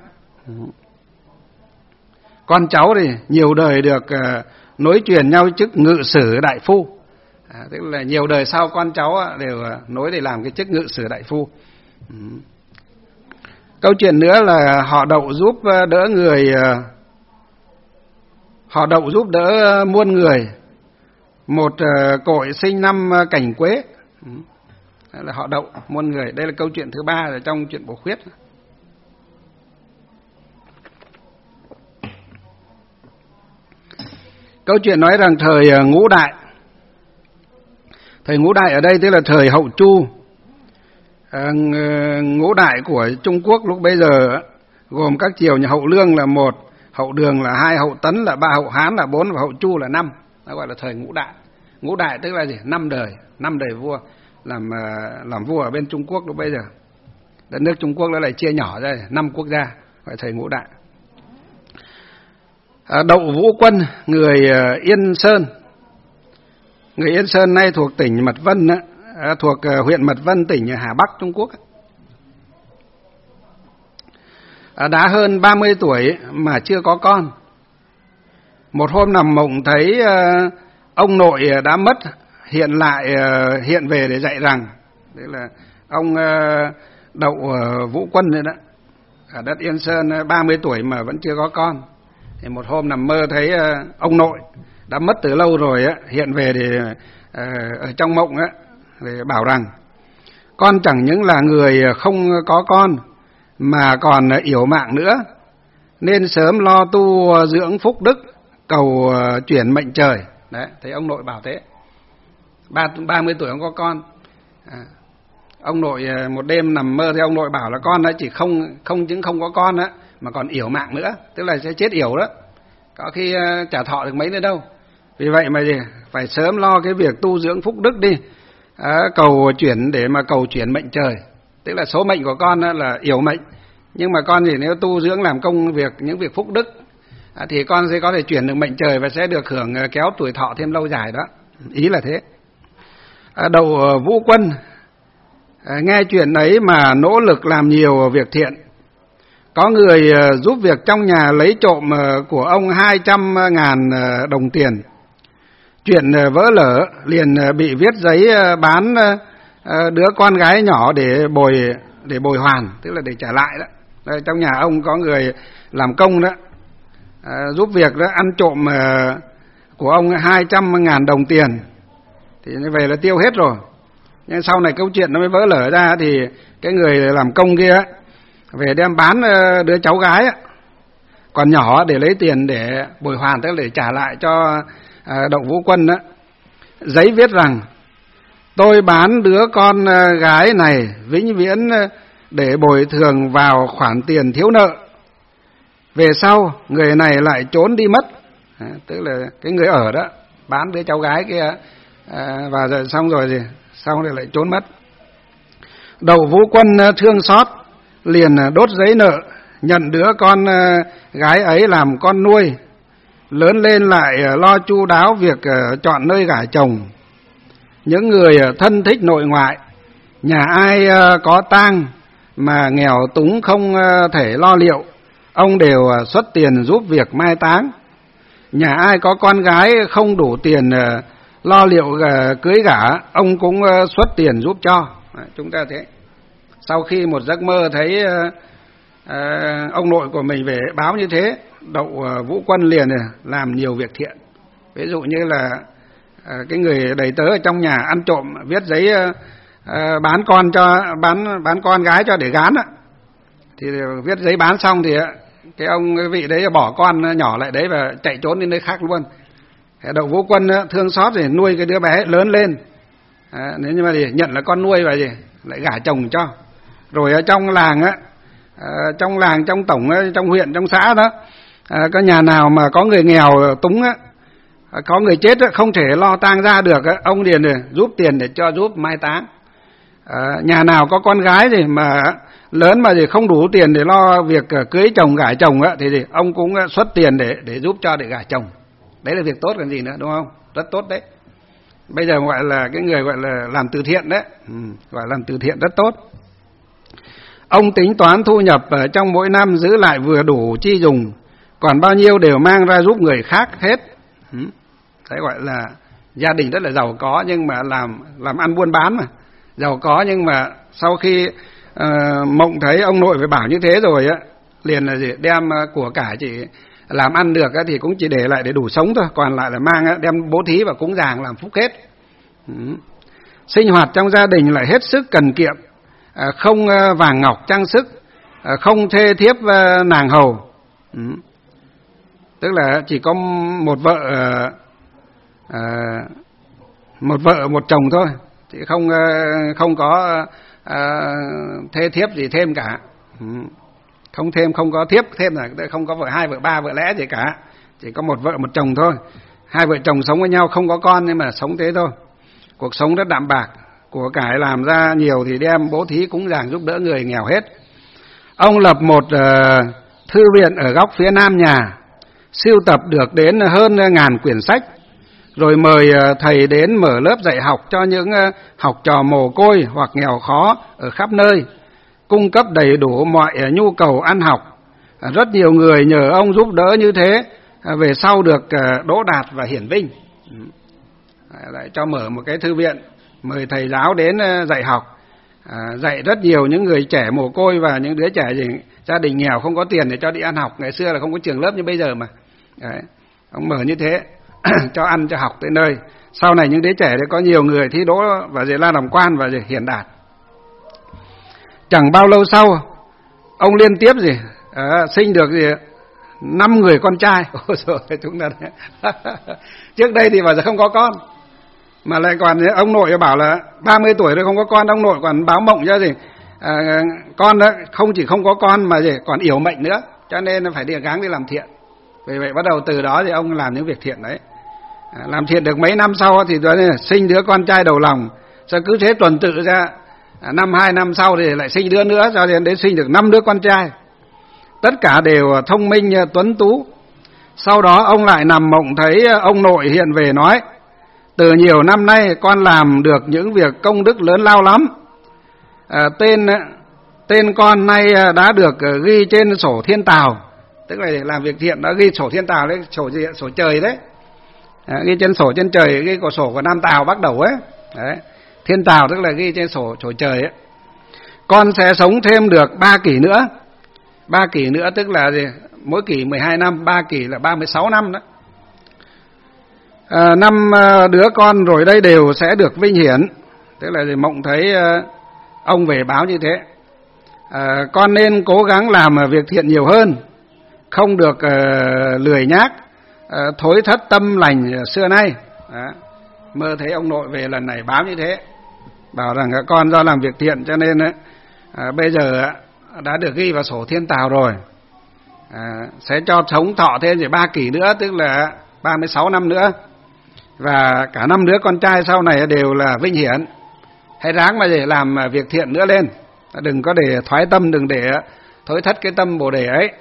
Con cháu thì nhiều đời được nối truyền nhau chức ngự sử đại phu, tức là nhiều đời sau con cháu đều nối để làm cái chức ngự sử đại phu. Câu chuyện nữa là họ Đậu giúp đỡ người, họ Đậu giúp đỡ muôn người, một cội sinh năm Cảnh Quế. Đây là họ Đậu muôn người. Đây là câu chuyện thứ 3 ở trong chuyện Bổ Khuyết. Câu chuyện nói rằng thời Ngũ Đại, thời Ngũ Đại ở đây tức là thời Hậu Chu. Ngũ Đại của Trung Quốc lúc bây giờ gồm các triều nhà Hậu Lương là 1, Hậu Đường là 2, Hậu Tấn là 3, Hậu Hán là 4 và Hậu Chu là 5. Đó gọi là thời Ngũ Đại. Ngũ Đại tức là 5 đời vua làm vua ở bên Trung Quốc lúc bây giờ. Đất nước Trung Quốc nó lại chia nhỏ ra 5 quốc gia, gọi thời Ngũ Đại. Đậu Vũ Quân, người Yên Sơn. Người Yên Sơn nay thuộc tỉnh Mật Vân, thuộc huyện Mật Vân, tỉnh Hà Bắc Trung Quốc. Đã hơn 30 tuổi mà chưa có con. Một hôm nằm mộng thấy ông nội đã mất hiện về để dạy rằng, đấy là ông Đậu Vũ Quân đấy đó, ở đất Yên Sơn 30 tuổi mà vẫn chưa có con. Thì một hôm nằm mơ thấy ông nội đã mất từ lâu rồi á, hiện về để ở trong mộng á, để bảo rằng con chẳng những là người không có con mà còn yểu mạng nữa, nên sớm lo tu dưỡng phúc đức, cầu chuyển mệnh trời. Đấy, thấy ông nội bảo thế. 30 tuổi ông có con. Ông nội một đêm nằm mơ thì ông nội bảo là con ấy chỉ không những không có con á, mà còn yểu mạng nữa, tức là sẽ chết yểu đó, có khi chả thọ được mấy nữa đâu. Vì vậy mà phải sớm lo cái việc tu dưỡng phúc đức đi, cầu chuyển để mà cầu chuyển mệnh trời, tức là số mệnh của con là yểu mệnh, nhưng mà con thì nếu tu dưỡng làm công việc những việc phúc đức thì con sẽ có thể chuyển được mệnh trời và sẽ được hưởng kéo tuổi thọ thêm lâu dài đó, ý là thế. Đậu Vũ Quân nghe chuyện ấy mà nỗ lực làm nhiều việc thiện. Có người giúp việc trong nhà lấy trộm của ông 200.000 đồng tiền. Chuyện vỡ lở liền bị viết giấy bán đứa con gái nhỏ để bồi hoàn, tức là để trả lại đó. Đây, trong nhà ông có người làm công đó, giúp việc đó, ăn trộm của ông 200.000 đồng tiền, thì về là tiêu hết rồi. Nhưng sau này câu chuyện nó mới vỡ lở ra, thì cái người làm công kia về đem bán đứa cháu gái còn nhỏ để lấy tiền để bồi hoàn, tức là để trả lại cho Đậu Vũ Quân đó. Giấy viết rằng: tôi bán đứa con gái này vĩnh viễn để bồi thường vào khoản tiền thiếu nợ. Về sau người này lại trốn đi mất, tức là cái người ở đó bán đứa cháu gái kia và rồi xong rồi lại trốn mất. Đậu Vũ Quân thương xót liền đốt giấy nợ, nhận đứa con gái ấy làm con nuôi, lớn lên lại lo chu đáo việc chọn nơi gả chồng. Những người thân thích nội ngoại, nhà ai có tang mà nghèo túng không thể lo liệu, ông đều xuất tiền giúp việc mai táng. Nhà ai có con gái không đủ tiền lo liệu cưới gả, ông cũng xuất tiền giúp cho. Chúng ta thế. Sau khi một giấc mơ thấy ông nội của mình về báo như thế, Đậu Vũ Quân liền làm nhiều việc thiện. Ví dụ như là cái người đầy tớ ở trong nhà ăn trộm viết giấy bán con gái cho để gán á, thì viết giấy bán xong thì cái vị đấy bỏ con nhỏ lại đấy và chạy trốn đến nơi khác luôn. Đậu Vũ Quân thương xót thì nuôi cái đứa bé lớn lên, nếu như mà nhận là con nuôi và lại gả chồng cho. Rồi ở trong làng trong tổng, trong huyện, trong xã đó, có nhà nào mà có người nghèo túng có người chết không thể lo tang ra được, ông liền giúp tiền để cho giúp mai táng. Nhà nào có con gái thì mà lớn mà không đủ tiền để lo việc cưới chồng gả chồng thì ông cũng xuất tiền để giúp cho để gả chồng. Đấy là việc tốt còn gì nữa, đúng không? Rất tốt đấy. Bây giờ gọi là cái người gọi là làm từ thiện đấy, gọi là làm từ thiện rất tốt. Ông tính toán thu nhập trong mỗi năm giữ lại vừa đủ chi dùng, còn bao nhiêu đều mang ra giúp người khác hết. Đấy gọi là gia đình rất là giàu có, nhưng mà làm ăn buôn bán mà giàu có, nhưng mà sau khi mộng thấy ông nội phải bảo như thế rồi liền là đem của cải chỉ làm ăn được thì cũng chỉ để lại để đủ sống thôi, còn lại là mang đem bố thí và cúng dường làm phúc hết. Sinh hoạt trong gia đình lại hết sức cần kiệm, không vàng ngọc trang sức, không thê thiếp nàng hầu. Tức là chỉ có một vợ một chồng thôi, chứ không có thê thiếp gì thêm cả. Không thêm, không có thiếp thêm, là không có vợ hai, vợ ba, vợ lẽ gì cả, chỉ có một vợ một chồng thôi. Hai vợ chồng sống với nhau không có con, nhưng mà sống thế thôi. Cuộc sống rất đạm bạc, của cải làm ra nhiều thì đem bố thí cúng dường giúp đỡ người nghèo hết. Ông lập một thư viện ở góc phía nam nhà, sưu tập được đến hơn 1000 quyển sách, rồi mời thầy đến mở lớp dạy học cho những học trò mồ côi hoặc nghèo khó ở khắp nơi, cung cấp đầy đủ mọi nhu cầu ăn học. Rất nhiều người nhờ ông giúp đỡ như thế, về sau được đỗ đạt và hiển vinh. Lại cho mở một cái thư viện, mời thầy giáo đến dạy học, dạy rất nhiều những người trẻ mồ côi và những đứa trẻ gia đình nghèo không có tiền để cho đi ăn học. Ngày xưa là không có trường lớp như bây giờ mà. Đấy, ông mở như thế. cho ăn cho học tới nơi. Sau này những đứa trẻ đấy có nhiều người thi đỗ và ra làm quan và hiển đạt. Chẳng bao lâu sau, ông liên tiếp sinh được 5 người con trai. Ôi trời ơi, chúng ta trước đây thì bảo giờ không có con, mà lại còn ông nội bảo là 30 tuổi rồi không có con, ông nội còn báo mộng cho con đó không chỉ không có con mà còn yểu mệnh nữa, cho nên phải gắng đi làm thiện. Vì vậy bắt đầu từ đó thì ông làm những việc thiện đấy. Làm thiện được mấy năm sau thì sinh đứa con trai đầu lòng, sao cứ thế tuần tự ra, năm 2 năm sau thì lại sinh đứa nữa, cho đến sinh được 5 đứa con trai, tất cả đều thông minh tuấn tú. Sau đó ông lại nằm mộng thấy ông nội hiện về nói: từ nhiều năm nay con làm được những việc công đức lớn lao lắm. Tên con nay đã được ghi trên sổ thiên tào, tức là làm việc thiện đã ghi sổ thiên tào đấy, sổ trời đấy, ghi trên sổ trên trời, ghi của sổ của Nam Tào Bắc Đẩu ấy. Đấy, thiên tào tức là ghi trên sổ trời ấy. Con sẽ sống thêm được 3 kỷ nữa. 3 kỷ nữa tức là mỗi kỷ 12 năm, 3 kỷ là 36 năm đó. 5 đứa con rồi đây đều sẽ được vinh hiển. Tức là mộng thấy ông về báo như thế. Con nên cố gắng làm việc thiện nhiều hơn, không được lười nhác, thối thất tâm lành xưa nay. Đó. Mơ thấy ông nội về lần này báo như thế, bảo rằng con do làm việc thiện cho nên bây giờ đã được ghi vào sổ thiên tào rồi, sẽ cho sống thọ thêm 3 kỷ nữa, tức là 36 năm nữa, và cả 5 đứa con trai sau này đều là vinh hiển. Hãy ráng mà để làm việc thiện nữa lên, đừng có để thoái tâm, đừng để thối thất cái tâm bồ đề ấy.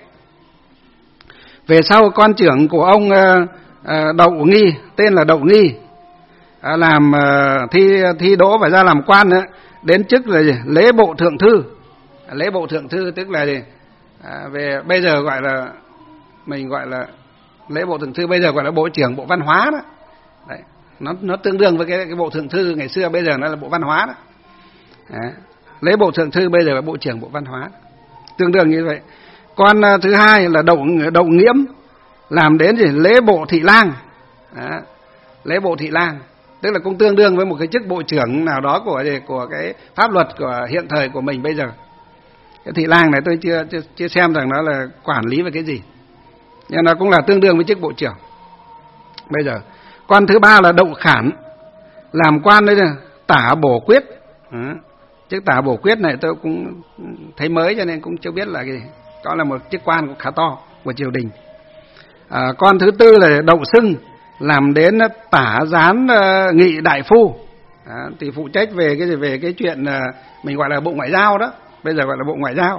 Về sau con trưởng của ông Đậu Nghi, tên là Đậu Nghi, làm thi đỗ và ra làm quan nữa, đến chức là lễ bộ thượng thư. Lễ bộ thượng thư tức là về bây giờ gọi là mình gọi là lễ bộ thượng thư, bây giờ gọi là bộ trưởng bộ văn hóa đó. Đấy, nó tương đương với cái bộ thượng thư ngày xưa, bây giờ nó là bộ văn hóa đó. Đấy, lễ bộ thượng thư bây giờ là bộ trưởng bộ văn hóa, tương đương như vậy. Con thứ hai là Đậu Nghiễm, làm đến lễ bộ thị lang. Đó, lễ bộ thị lang tức là cũng tương đương với một cái chức bộ trưởng nào đó của cái pháp luật của hiện thời của mình bây giờ. Cái thị lang này tôi chưa xem rằng nó là quản lý về cái gì, nhưng nó cũng là tương đương với chức bộ trưởng bây giờ. Con thứ ba là Đậu Khản, làm quan đấy là tả bổ quyết. Chức tả bổ quyết này tôi cũng thấy mới cho nên cũng chưa biết là cái gì. Đó là một chức quan cũng khá to của triều đình. Con thứ tư là Đậu Xưng, làm đến tả gián nghị đại phu, thì phụ trách về cái chuyện mình gọi là bộ ngoại giao đó, bây giờ gọi là bộ ngoại giao.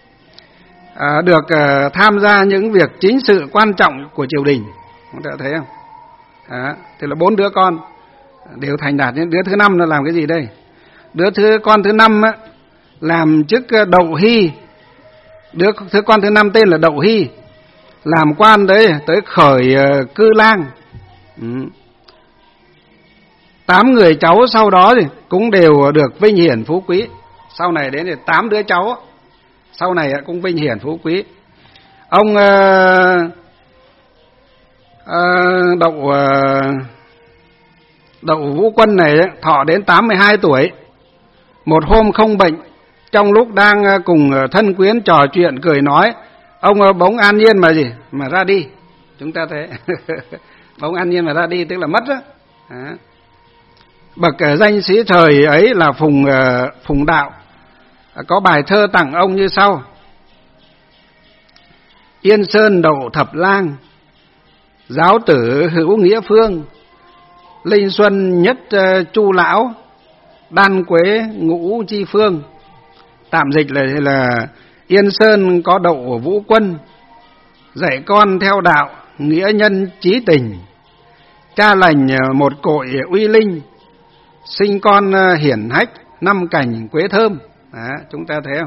Được tham gia những việc chính sự quan trọng của triều đình, chúng ta thấy không? Thì là 4 đứa con đều thành đạt. Đứa thứ 5 là làm cái gì đây? Con thứ 5 làm chức Đậu Hy. Con thứ 5 tên là Đậu Hy, làm quan đấy tới khởi cư lang. 8 người cháu sau đó thì cũng đều được vinh hiển phú quý. Sau này đến thì 8 đứa cháu sau này cũng vinh hiển phú quý. Ông Đậu Vũ Quân này thọ đến 82 tuổi. Một hôm không bệnh, trong lúc đang cùng thân quyến trò chuyện cười nói, ông bỗng an nhiên mà ra đi. Chúng ta thấy bỗng an nhiên mà ra đi tức là mất đó. Bậc danh sĩ thời ấy là Phùng Đạo có bài thơ tặng ông như sau: Yên Sơn Đậu Thập Lang, giáo tử hữu nghĩa phương, Linh Xuân nhất Chu Lão, đan quế ngũ chi phương. Tạm dịch là Yên Sơn có Đậu Vũ Quân, dạy con theo đạo nghĩa nhân chí tình, cha lành một cội uy linh, sinh con hiển hách 5 cành quế thơm. Chúng ta thấy không?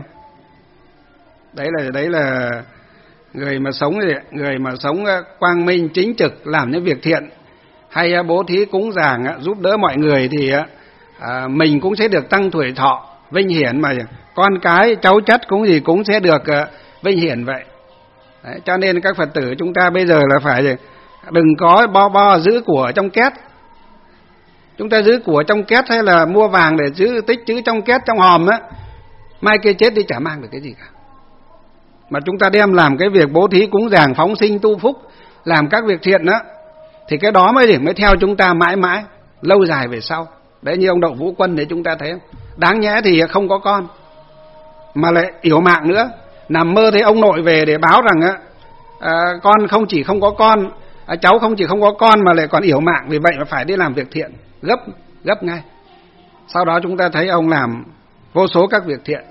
Đấy là người mà sống quang minh chính trực, làm những việc thiện, hay bố thí cúng dường giúp đỡ mọi người thì mình cũng sẽ được tăng tuổi thọ vinh hiển, mà con cái cháu chất cũng sẽ được vinh hiển vậy. Đấy, cho nên các Phật tử chúng ta bây giờ là phải đừng có bo giữ của trong két. Chúng ta giữ của trong két hay là mua vàng để tích trữ trong két, trong hòm á, mai kia chết đi chả mang được cái gì cả. Mà chúng ta đem làm cái việc bố thí cúng dường, phóng sinh tu phúc, làm các việc thiện đó, thì cái đó mới theo chúng ta mãi mãi, lâu dài về sau. Đấy, như ông Đậu Vũ Quân đấy, chúng ta thấy không? Đáng nhẽ thì không có con mà lại yểu mạng nữa. Nằm mơ thấy ông nội về để báo rằng con không chỉ không có con, cháu không chỉ không có con mà lại còn yểu mạng, vì vậy mà phải đi làm việc thiện gấp ngay. Sau đó chúng ta thấy ông làm vô số các việc thiện,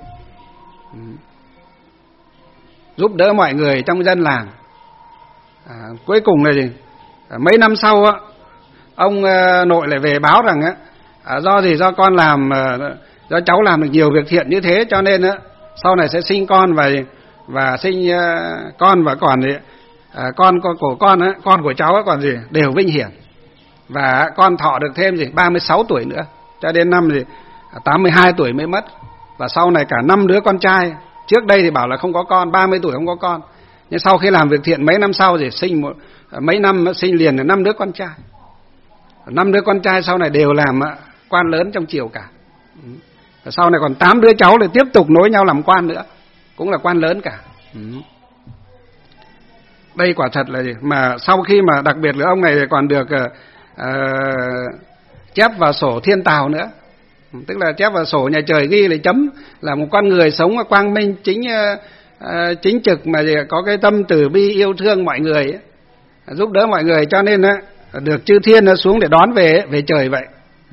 giúp đỡ mọi người trong dân làng. Cuối cùng là gì? Mấy năm sau ông nội lại về báo rằng do gì, do con làm, do cháu làm được nhiều việc thiện như thế, cho nên sau này sẽ sinh con và sinh con, và còn con của con của cháu còn gì đều vinh hiển, và con thọ được thêm 36 tuổi nữa, cho đến năm 82 tuổi mới mất. Và sau này cả 5 đứa con trai. Trước đây thì bảo là không có con, 30 tuổi không có con, nhưng sau khi làm việc thiện mấy năm sau thì mấy năm sinh liền 5 đứa con trai. 5 đứa con trai sau này đều làm quan lớn trong triều cả. Sau này còn 8 đứa cháu lại tiếp tục nối nhau làm quan nữa, cũng là quan lớn cả. Đây quả thật là gì? Mà sau khi mà đặc biệt là ông này còn được chép vào sổ thiên tào nữa, tức là chép vào sổ nhà trời ghi là chấm là một con người sống quang minh, chính trực, mà có cái tâm từ bi yêu thương mọi người, giúp đỡ mọi người, cho nên được chư thiên xuống để đón về trời vậy.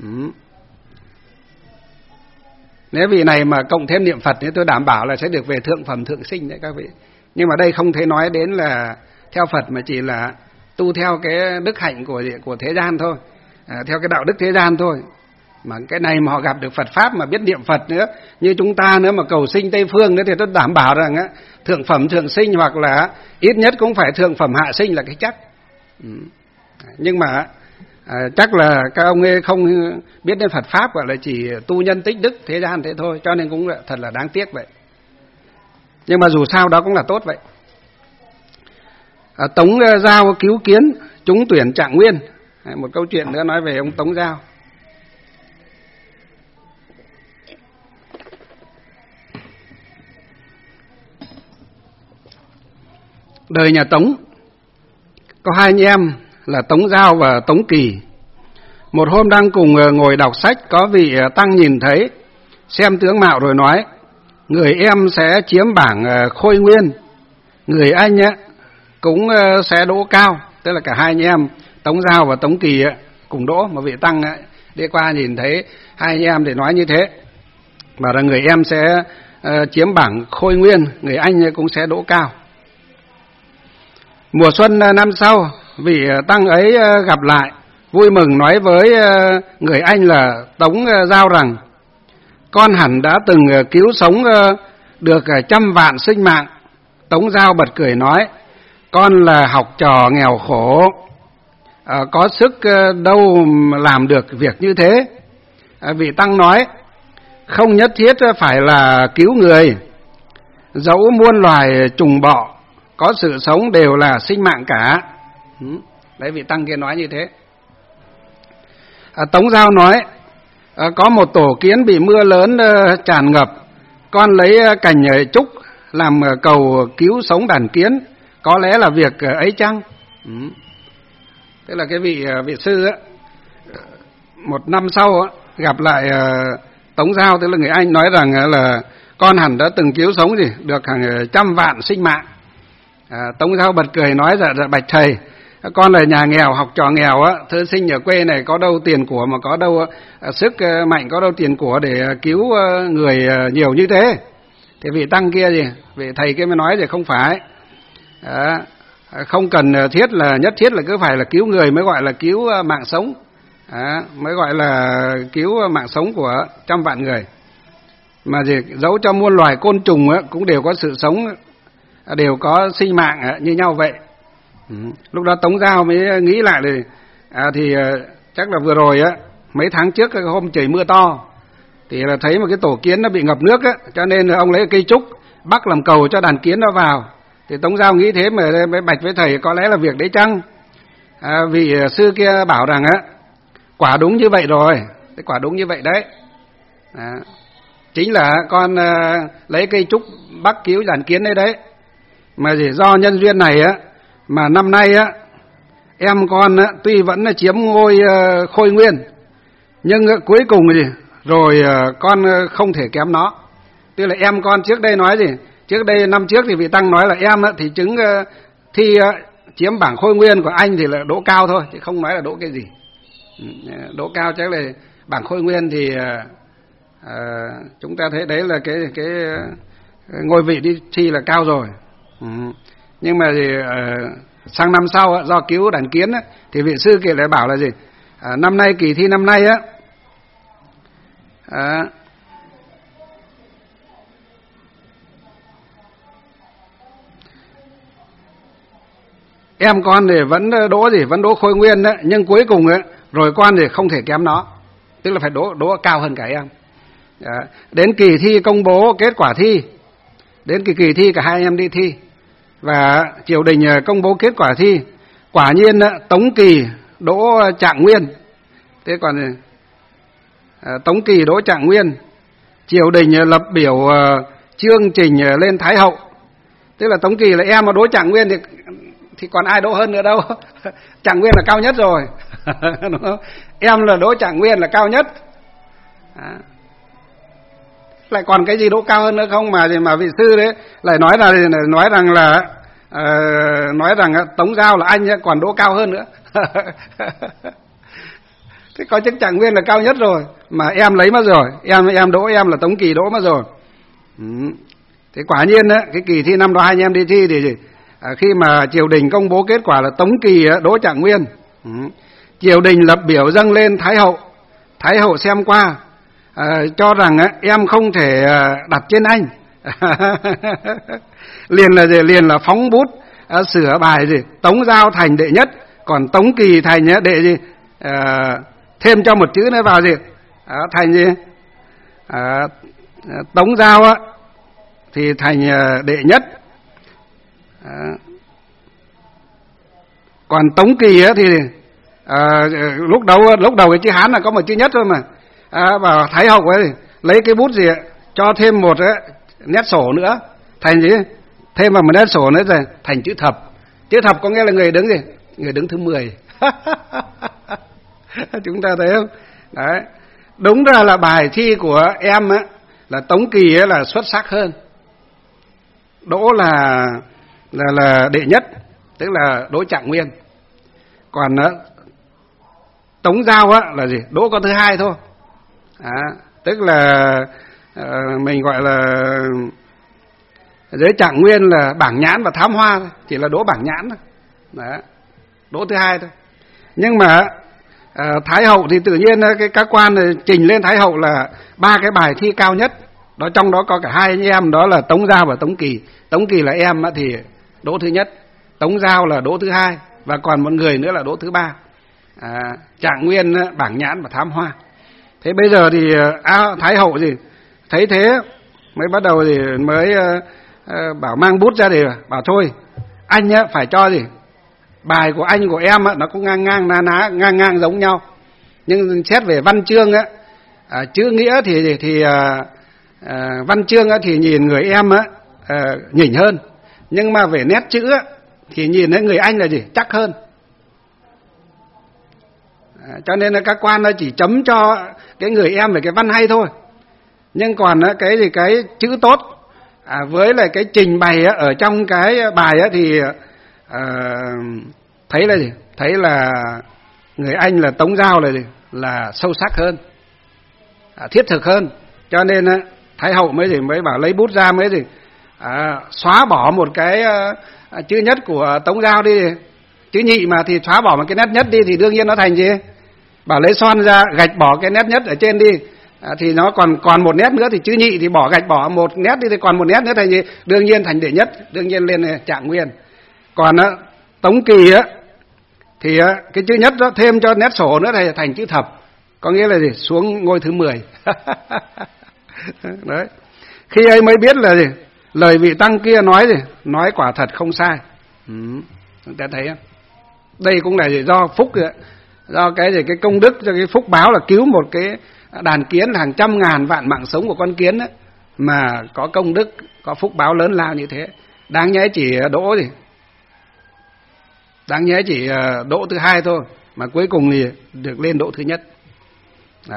Nếu vị này mà cộng thêm niệm Phật thì tôi đảm bảo là sẽ được về thượng phẩm thượng sinh đấy các vị. Nhưng mà đây không thể nói đến là theo Phật, mà chỉ là tu theo cái đức hạnh của thế gian thôi, theo cái đạo đức thế gian thôi. Mà cái này mà họ gặp được Phật Pháp mà biết niệm Phật nữa, như chúng ta nữa mà cầu sinh Tây Phương nữa, thì tôi đảm bảo rằng thượng phẩm thượng sinh, hoặc là ít nhất cũng phải thượng phẩm hạ sinh là cái chắc. Nhưng mà chắc là các ông ấy không biết đến Phật Pháp, gọi là chỉ tu nhân tích đức thế gian thế thôi, cho nên cũng thật là đáng tiếc vậy. Nhưng mà dù sao đó cũng là tốt vậy. Tống Giao cứu kiến trúng tuyển Trạng Nguyên. Một câu chuyện nữa nói về ông Tống Giao. Đời nhà Tống có hai anh em là Tống Giao và Tống Kỳ. Một hôm đang cùng ngồi đọc sách, có vị tăng nhìn thấy, xem tướng mạo rồi nói: người em sẽ chiếm bảng Khôi Nguyên, người anh cũng sẽ đỗ cao. Tức là cả hai anh em Tống Giao và Tống Kỳ cùng đỗ, mà vị tăng đi qua nhìn thấy hai anh em thì nói như thế, bảo là người em sẽ chiếm bảng Khôi Nguyên, người anh cũng sẽ đỗ cao. Mùa xuân năm sau, vị tăng ấy gặp lại, vui mừng nói với người anh là Tống Giao rằng: con hẳn đã từng cứu sống được 100 vạn sinh mạng. Tống Giao bật cười nói: con là học trò nghèo khổ, có sức đâu làm được việc như thế. Vị tăng nói: không nhất thiết phải là cứu người, dẫu muôn loài trùng bọ có sự sống đều là sinh mạng cả. Đấy, vị tăng kia nói như thế. Tống Giao nói: có một tổ kiến bị mưa lớn tràn ngập, con lấy cành trúc làm cầu cứu sống đàn kiến, có lẽ là việc ấy chăng? Tức là cái vị sư một năm sau gặp lại Tống Giao, tức là người anh, nói rằng là con hẳn đã từng cứu sống được hàng 100 vạn sinh mạng. Tống Giao bật cười nói: dạ bạch thầy, con là nhà nghèo, học trò nghèo thư sinh ở quê này, có đâu tiền của mà có đâu sức mạnh, có đâu tiền của để cứu người nhiều như thế. Thì vị tăng kia vị thầy kia mới nói không phải, không cần nhất thiết là cứ phải là cứu người mới gọi là cứu mạng sống, mới gọi là cứu mạng sống của 100 vạn người, mà dẫu cho muôn loài côn trùng cũng đều có sự sống, đều có sinh mạng như nhau vậy. Lúc đó Tống Giao mới nghĩ lại thì chắc là vừa rồi mấy tháng trước hôm trời mưa to thì là thấy một cái tổ kiến nó bị ngập nước cho nên ông lấy cây trúc bắc làm cầu cho đàn kiến nó vào. Thì Tống Giao nghĩ thế mà mới bạch với thầy, có lẽ là việc đấy chăng? vị sư kia bảo rằng á, quả đúng như vậy rồi, cái quả đúng như vậy đấy. Chính là con lấy cây trúc bắc cứu giản kiến đấy. Mà chỉ do nhân duyên này á, mà năm nay á, em con á, tuy vẫn chiếm ngôi Khôi Nguyên, nhưng cuối cùng gì rồi con không thể kém nó. Tức là em con trước đây nói gì, trước đây năm trước thì vị tăng nói là em á, thì chứng thi chiếm bảng Khôi Nguyên của anh thì là đỗ cao thôi, chứ không nói là đỗ cái gì. Đỗ cao chắc là bảng Khôi Nguyên thì chúng ta thấy đấy là cái ngôi vị đi thi là cao rồi. Nhưng mà thì sang năm sau do cứu đàn kiến á, thì vị sư kia lại bảo là gì, năm nay kỳ thi năm nay á, em con thì vẫn đỗ gì, vẫn đỗ Khôi Nguyên đấy, nhưng cuối cùng ấy, rồi con thì không thể kém nó, tức là phải đỗ cao hơn cả em. Đến kỳ thi công bố kết quả thi, đến kỳ thi cả hai anh em đi thi, và triều đình công bố kết quả thi, quả nhiên Tống Kỳ đỗ Trạng Nguyên. Thế còn Tống Kỳ đỗ Trạng Nguyên, triều đình lập biểu chương trình lên Thái Hậu. Tức là Tống Kỳ là em mà đỗ Trạng Nguyên thì còn ai đỗ hơn nữa đâu. Trạng Nguyên là cao nhất rồi. Đúng không? Em là đỗ Trạng Nguyên là cao nhất. Lại còn cái gì đỗ cao hơn nữa không, mà vị sư đấy lại nói rằng Tống Giao là anh còn đỗ cao hơn nữa. Thế có chắc Trạng Nguyên là cao nhất rồi, mà em lấy mất rồi, em đỗ, em là Tống Kỳ đỗ mất rồi. Thế quả nhiên á, cái kỳ thi năm đó hai anh em đi thi thì khi mà triều đình công bố kết quả là Tống Kỳ đỗ Trạng Nguyên, triều đình lập biểu dâng lên Thái Hậu. Thái Hậu xem qua cho rằng em không thể đặt trên anh. liền là phóng bút sửa bài gì, Tống Giao thành đệ nhất, còn Tống Kỳ thành đệ gì, thêm cho một chữ nữa vào gì, thành gì, Tống Giao thì thành đệ nhất. Còn Tống Kỳ thì lúc đầu cái chữ Hán là có một chữ nhất thôi mà. Và Thái Hậu ấy lấy cái bút gì cho thêm một nét sổ nữa, thành gì, thêm vào một nét sổ nữa rồi thành chữ thập. Chữ thập có nghĩa là người đứng gì, người đứng thứ 10. Chúng ta thấy không? Đấy, đúng ra là bài thi của em là Tống Kỳ là xuất sắc hơn, đỗ là đệ nhất, tức là đỗ Trạng Nguyên. Còn Tống Giao là gì, đỗ có thứ hai thôi. Tức là mình gọi là dưới Trạng Nguyên là bảng nhãn và thám hoa thôi, chỉ là đỗ bảng nhãn thôi. Đó, đỗ thứ hai thôi. Nhưng mà Thái Hậu thì tự nhiên các quan trình lên Thái Hậu là 3 cái bài thi cao nhất. Đó, trong đó có cả hai anh em, đó là Tống Giao và Tống Kỳ. Tống Kỳ là em thì đỗ thứ nhất, Tống Giao là đỗ thứ hai, và còn một người nữa là đỗ thứ 3. Trạng Nguyên bảng nhãn và thám hoa. Thế bây giờ thì Thái Hậu gì thấy thế mới bắt đầu thì mới bảo mang bút ra để bảo thôi anh phải cho gì, bài của anh của em nó cũng ngang giống nhau, nhưng xét về văn chương chữ nghĩa thì văn chương thì nhìn người em nhỉnh hơn, nhưng mà về nét chữ thì nhìn thấy người anh là gì, chắc hơn. Cho nên là các quan chỉ chấm cho cái người em về cái văn hay thôi, nhưng còn cái chữ tốt với lại cái trình bày ở trong cái bài thì thấy là gì, thấy là người anh là Tống Giao là gì, là sâu sắc hơn, thiết thực hơn. Cho nên Thái Hậu mới bảo lấy bút ra mới gì xóa bỏ một cái chữ nhất của Tống Giao đi, chữ nhị mà thì xóa bỏ một cái nét nhất đi thì đương nhiên nó thành gì, bảo lấy son ra gạch bỏ cái nét nhất ở trên đi, thì nó còn một nét nữa thì chữ nhị thì gạch bỏ một nét đi thì còn một nét nữa thành gì, đương nhiên thành đệ nhất, đương nhiên lên Trạng Nguyên. Còn Tống Kỳ thì cái chữ nhất đó thêm cho nét sổ nữa thì thành chữ thập, có nghĩa là gì, xuống ngôi thứ 10. Đấy, khi ấy mới biết là gì, lời vị tăng kia nói gì, nói quả thật không sai. Chúng ta thấy không? Đây cũng là do phúc, do cái công đức, do cái phúc báo là cứu một cái đàn kiến hàng trăm ngàn vạn mạng sống của con kiến ấy, mà có công đức, có phúc báo lớn lao như thế. Đáng nhẽ chỉ đỗ gì, đáng nhẽ chỉ đỗ thứ hai thôi, mà cuối cùng thì được lên đỗ thứ nhất. Đó.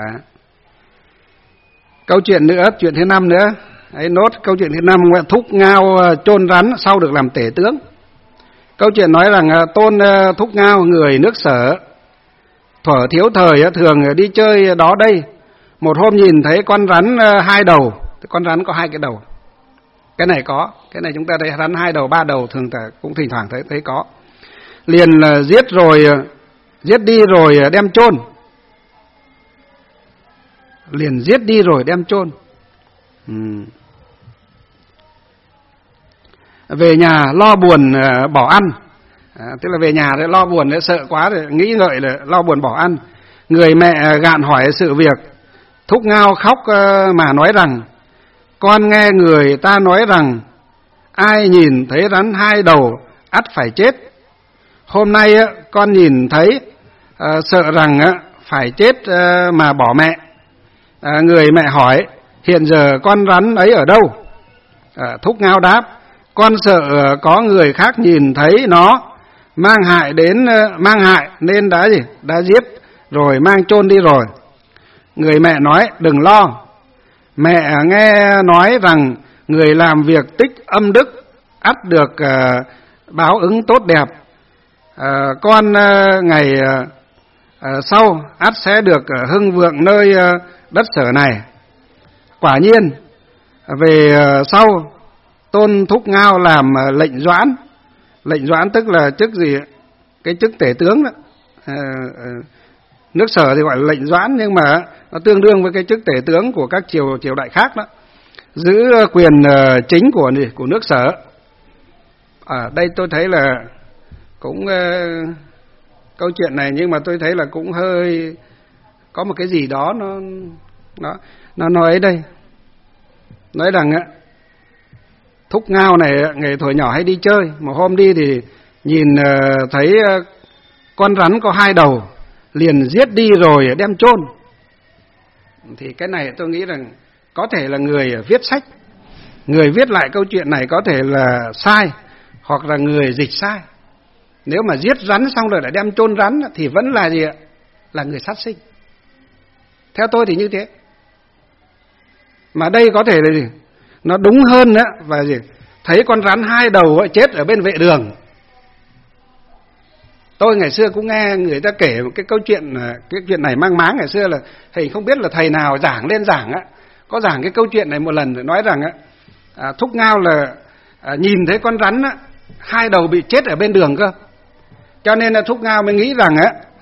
Câu chuyện nữa, chuyện thứ 5 nữa. Đấy, nốt câu chuyện thứ 5, Thúc Ngao chôn rắn sau được làm tể tướng. Câu chuyện nói rằng Tôn Thúc Ngao, người nước Sở, thuở thiếu thời thường đi chơi đó đây. Một hôm nhìn thấy con rắn 2 đầu, con rắn có 2 cái đầu. Cái này có, cái này chúng ta thấy rắn 2 đầu, 3 đầu thường cũng thỉnh thoảng thấy có. Liền giết đi rồi đem chôn. Liền giết đi rồi đem chôn. Về nhà lo buồn bỏ ăn. Tức là về nhà để lo buồn, để sợ quá rồi nghĩ ngợi là lo buồn bỏ ăn. Người mẹ gạn hỏi sự việc. Thúc Ngao khóc mà nói rằng: con nghe người ta nói rằng ai nhìn thấy rắn 2 đầu ắt phải chết. Hôm nay con nhìn thấy, sợ rằng phải chết mà bỏ mẹ. Người mẹ hỏi: hiện giờ con rắn ấy ở đâu? Thúc Ngao đáp: con sợ có người khác nhìn thấy nó mang hại nên đã giết rồi mang chôn đi rồi. Người mẹ nói: đừng lo, mẹ nghe nói rằng người làm việc tích âm đức ắt được báo ứng tốt đẹp. Con ngày sau ắt sẽ được hưng vượng nơi đất Sở này. Quả nhiên về sau Tôn Thúc Ngao làm lệnh doãn. Lệnh doãn tức là chức gì? Cái chức tể tướng đó. Nước Sở thì gọi là lệnh doãn, nhưng mà nó tương đương với cái chức tể tướng của các triều đại khác đó. Giữ quyền chính của nước Sở. Ở đây tôi thấy là cũng câu chuyện này, nhưng mà tôi thấy là cũng hơi có một cái gì đó nó nói ở đây. Nói rằng Thúc Ngao này ngày tuổi nhỏ hay đi chơi, một hôm đi thì nhìn thấy con rắn có 2 đầu, liền giết đi rồi đem chôn. Thì cái này tôi nghĩ rằng có thể là người viết sách, người viết lại câu chuyện này có thể là sai, hoặc là người dịch sai. Nếu mà giết rắn xong rồi lại đem chôn rắn thì vẫn là gì ạ? Là người sát sinh. Theo tôi thì như thế. Mà đây có thể là gì? Nó đúng hơn đó, và gì? Thấy con rắn 2 đầu chết ở bên vệ đường. Tôi ngày xưa cũng nghe người ta kể một cái câu chuyện, cái chuyện này mang máng ngày xưa là thầy không biết là thầy nào giảng lên giảng có giảng cái câu chuyện này một lần, nói rằng Thúc Ngao là nhìn thấy con rắn 2 đầu bị chết ở bên đường cơ, cho nên là Thúc Ngao mới nghĩ rằng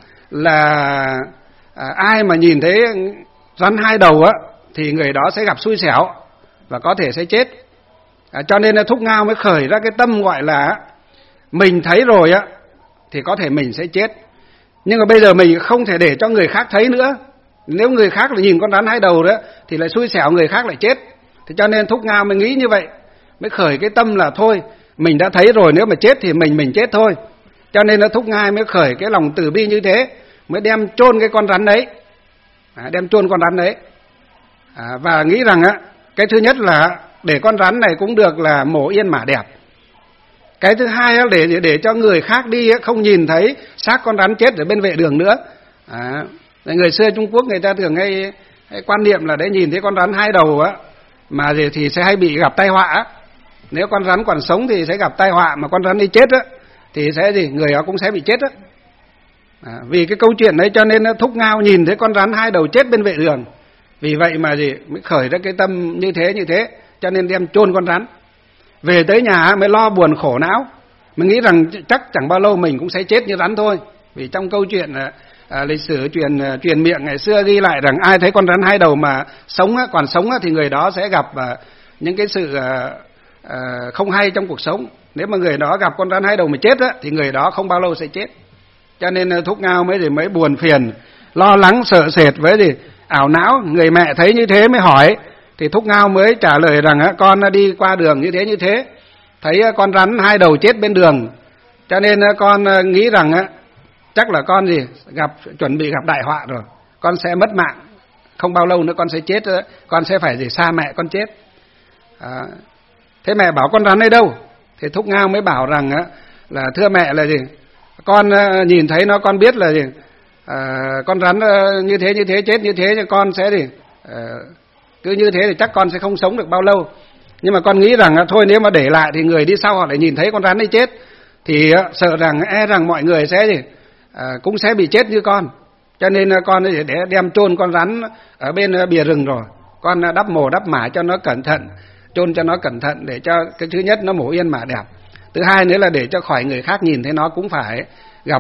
là ai mà nhìn thấy rắn 2 đầu thì người đó sẽ gặp xui xẻo và có thể sẽ chết. Cho nên là Thúc Ngao mới khởi ra cái tâm gọi là mình thấy rồi thì có thể mình sẽ chết, nhưng mà bây giờ mình không thể để cho người khác thấy nữa. Nếu người khác là nhìn con rắn 2 đầu đó thì lại xui xẻo, người khác lại chết. Thì cho nên Thúc Ngao mới nghĩ như vậy, mới khởi cái tâm là thôi mình đã thấy rồi, nếu mà chết thì mình chết thôi. Cho nên là Thúc Ngao mới khởi cái lòng từ bi như thế, mới đem chôn cái con rắn đấy, đem chôn con rắn đấy, và nghĩ rằng cái thứ nhất là để con rắn này cũng được là mổ yên mả đẹp. Cái thứ hai để cho người khác đi không nhìn thấy xác con rắn chết ở bên vệ đường nữa. Người xưa Trung Quốc người ta thường hay quan niệm là để nhìn thấy con rắn 2 đầu mà thì sẽ hay bị gặp tai họa. Nếu con rắn còn sống thì sẽ gặp tai họa, mà con rắn đi chết thì sẽ người đó cũng sẽ bị chết. Vì cái câu chuyện đấy cho nên Thúc Ngao nhìn thấy con rắn 2 đầu chết bên vệ đường, vì vậy mà mới khởi ra cái tâm như thế, cho nên đem chôn con rắn. Về tới nhà mới lo buồn khổ não, mình nghĩ rằng chắc chẳng bao lâu mình cũng sẽ chết như rắn thôi. Vì trong câu chuyện lịch sử truyền miệng ngày xưa ghi lại rằng ai thấy con rắn 2 đầu mà còn sống thì người đó sẽ gặp những cái sự không hay trong cuộc sống. Nếu mà người đó gặp con rắn 2 đầu mà chết thì người đó không bao lâu sẽ chết. Cho nên Thúc Ngao mới buồn phiền, lo lắng sợ sệt với ảo não. Người mẹ thấy như thế mới hỏi, thì Thúc Ngao mới trả lời rằng con đi qua đường như thế, thấy con rắn 2 đầu chết bên đường, cho nên con nghĩ rằng chắc là con chuẩn bị gặp đại họa rồi, con sẽ mất mạng, không bao lâu nữa con sẽ chết, con sẽ phải xa mẹ con chết. Thế mẹ bảo con rắn ở đâu? Thì Thúc Ngao mới bảo rằng là thưa mẹ là con nhìn thấy nó, con biết là con rắn như thế chết như thế, thì con sẽ cứ như thế thì chắc con sẽ không sống được bao lâu. Nhưng mà con nghĩ rằng thôi, nếu mà để lại thì người đi sau họ lại nhìn thấy con rắn ấy chết, thì sợ rằng rằng mọi người sẽ cũng sẽ bị chết như con. Cho nên con để đem chôn con rắn ở bên bìa rừng, rồi con đắp mồ đắp mả cho nó cẩn thận, chôn cho nó cẩn thận, để cho cái thứ nhất nó mổ yên mả đẹp, thứ hai nữa là để cho khỏi người khác nhìn thấy nó cũng phải gặp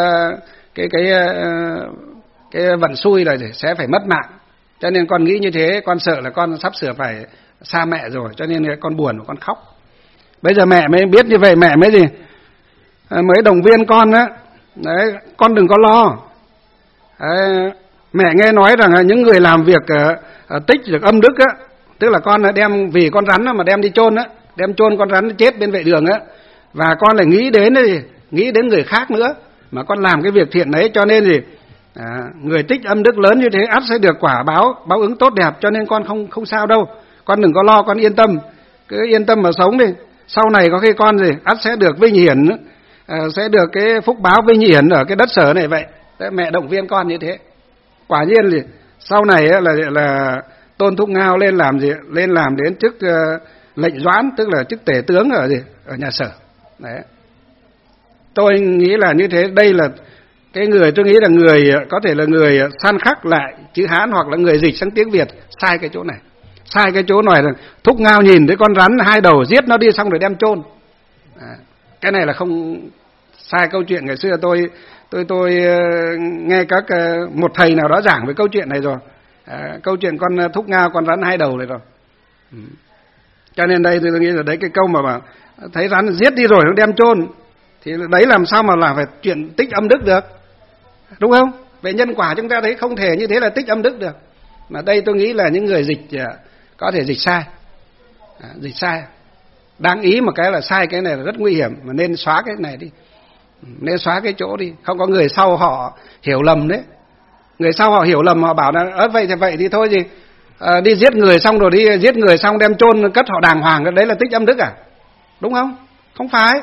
cái vận xui là sẽ phải mất mạng. Cho nên con nghĩ như thế, con sợ là con sắp sửa phải xa mẹ rồi, cho nên con buồn và con khóc. Bây giờ mẹ mới biết như vậy, mẹ mới mới động viên con á, đấy, con đừng có lo. Đấy, mẹ nghe nói rằng những người làm việc tích được âm đức á, tức là con đem vì con rắn mà đem đi chôn á, đem chôn con rắn chết bên vệ đường á, và con lại nghĩ đến người khác nữa, mà con làm cái việc thiện đấy, cho nên người tích âm đức lớn như thế ắt sẽ được quả báo ứng tốt đẹp. Cho nên con không sao đâu, con đừng có lo, con yên tâm, cứ yên tâm mà sống đi. Sau này có khi con ắt sẽ được vinh hiển, sẽ được cái phúc báo vinh hiển ở cái đất Sở này vậy. Đấy, mẹ động viên con như thế. Quả nhiên thì sau này là Tôn Thúc Ngao lên làm đến chức lệnh doãn, tức là chức tể tướng ở nhà Sở. Đấy. Tôi nghĩ là như thế. Đây là cái người, tôi nghĩ là người có thể là người san khắc lại chữ Hán, hoặc là người dịch sang tiếng Việt sai cái chỗ này. Sai cái chỗ này là Thúc Ngao nhìn thấy con rắn hai đầu giết nó đi xong rồi đem chôn. Cái này là không sai câu chuyện. Ngày xưa tôi nghe các một thầy nào đó giảng về câu chuyện này rồi. Câu chuyện con Thúc Ngao, con rắn hai đầu này rồi. Cho nên đây tôi nghĩ là đấy, cái câu mà thấy rắn giết đi rồi nó đem chôn, thì đấy làm sao mà là phải chuyện tích âm đức được, đúng không? Về nhân quả chúng ta thấy không thể như thế là tích âm đức được. Mà đây tôi nghĩ là những người dịch có thể dịch sai. Dịch sai. Đáng ý một cái là sai cái này là rất nguy hiểm, mà nên xóa cái này đi. Nên xóa cái chỗ đi, không có người sau họ hiểu lầm đấy. Người sau họ hiểu lầm, họ bảo là vậy thì thôi gì, đi giết người xong rồi đi giết người xong đem chôn cất họ đàng hoàng, đấy là tích âm đức à? Đúng không? Không phải.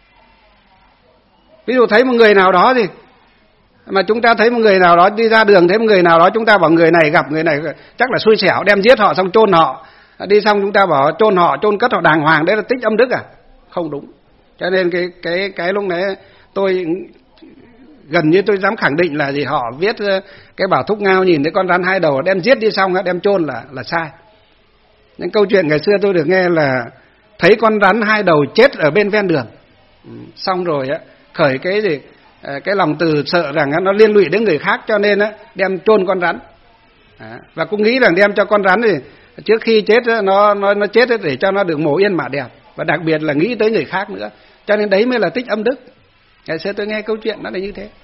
Ví dụ thấy một người nào đó mà chúng ta thấy một người nào đó đi ra đường, thấy một người nào đó chúng ta bảo người này gặp người này chắc là xui xẻo, đem giết họ xong chôn họ, đi xong chúng ta bảo chôn cất họ đàng hoàng, đấy là tích âm đức à? Không đúng. Cho nên cái lúc đấy tôi gần như tôi dám khẳng định là họ viết cái bảo Thúc Ngao nhìn thấy con rắn hai đầu đem giết đi xong đem chôn là sai. Những câu chuyện ngày xưa tôi được nghe là thấy con rắn hai đầu chết ở bên ven đường, xong rồi khởi cái lòng từ sợ rằng nó liên lụy đến người khác, cho nên đem chôn con rắn. Và cũng nghĩ rằng đem cho con rắn thì trước khi chết nó chết để cho nó được mổ yên mả đẹp, và đặc biệt là nghĩ tới người khác nữa, cho nên đấy mới là tích âm đức. Ngày xưa tôi nghe câu chuyện nó là như thế.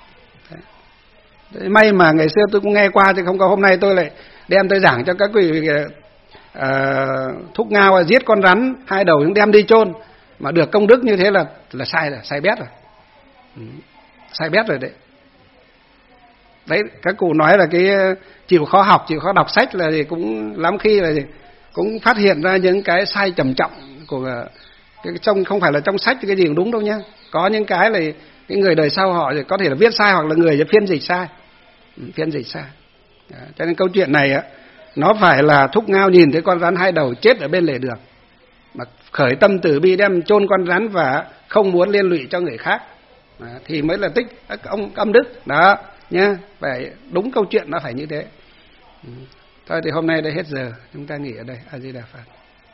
Đấy, may mà ngày xưa tôi cũng nghe qua, chứ không có hôm nay tôi lại đem tôi giảng cho các quý Thúc Ngao giết con rắn hai đầu đem đi chôn mà được công đức như thế là sai rồi, sai bét rồi. Sai bét rồi đấy. Đấy, các cụ nói là cái chịu khó học, chịu khó đọc sách là cũng lắm khi là cũng phát hiện ra những cái sai trầm trọng của trong, không phải là trong sách cái gì cũng đúng đâu nhá. Có những cái là cái người đời sau họ có thể là viết sai, hoặc là người phiên dịch sai. Phiên dịch sai. Cho nên câu chuyện này nó phải là Thúc Ngao nhìn thấy con rắn hai đầu chết ở bên lề đường mà khởi tâm từ bi đem chôn con rắn và không muốn liên lụy cho người khác, thì mới là tích âm đức đó nhá. Phải đúng câu chuyện nó phải như thế. Thôi thì hôm nay đã hết giờ, chúng ta nghỉ ở đây. A Di Đà Phật.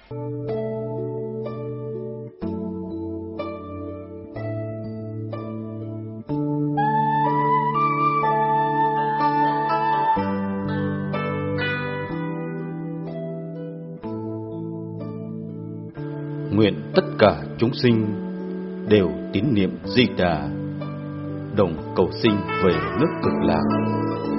Nguyện tất cả chúng sinh đều tín niệm Di Đà, đồng cầu sinh về nước Cực Lạc.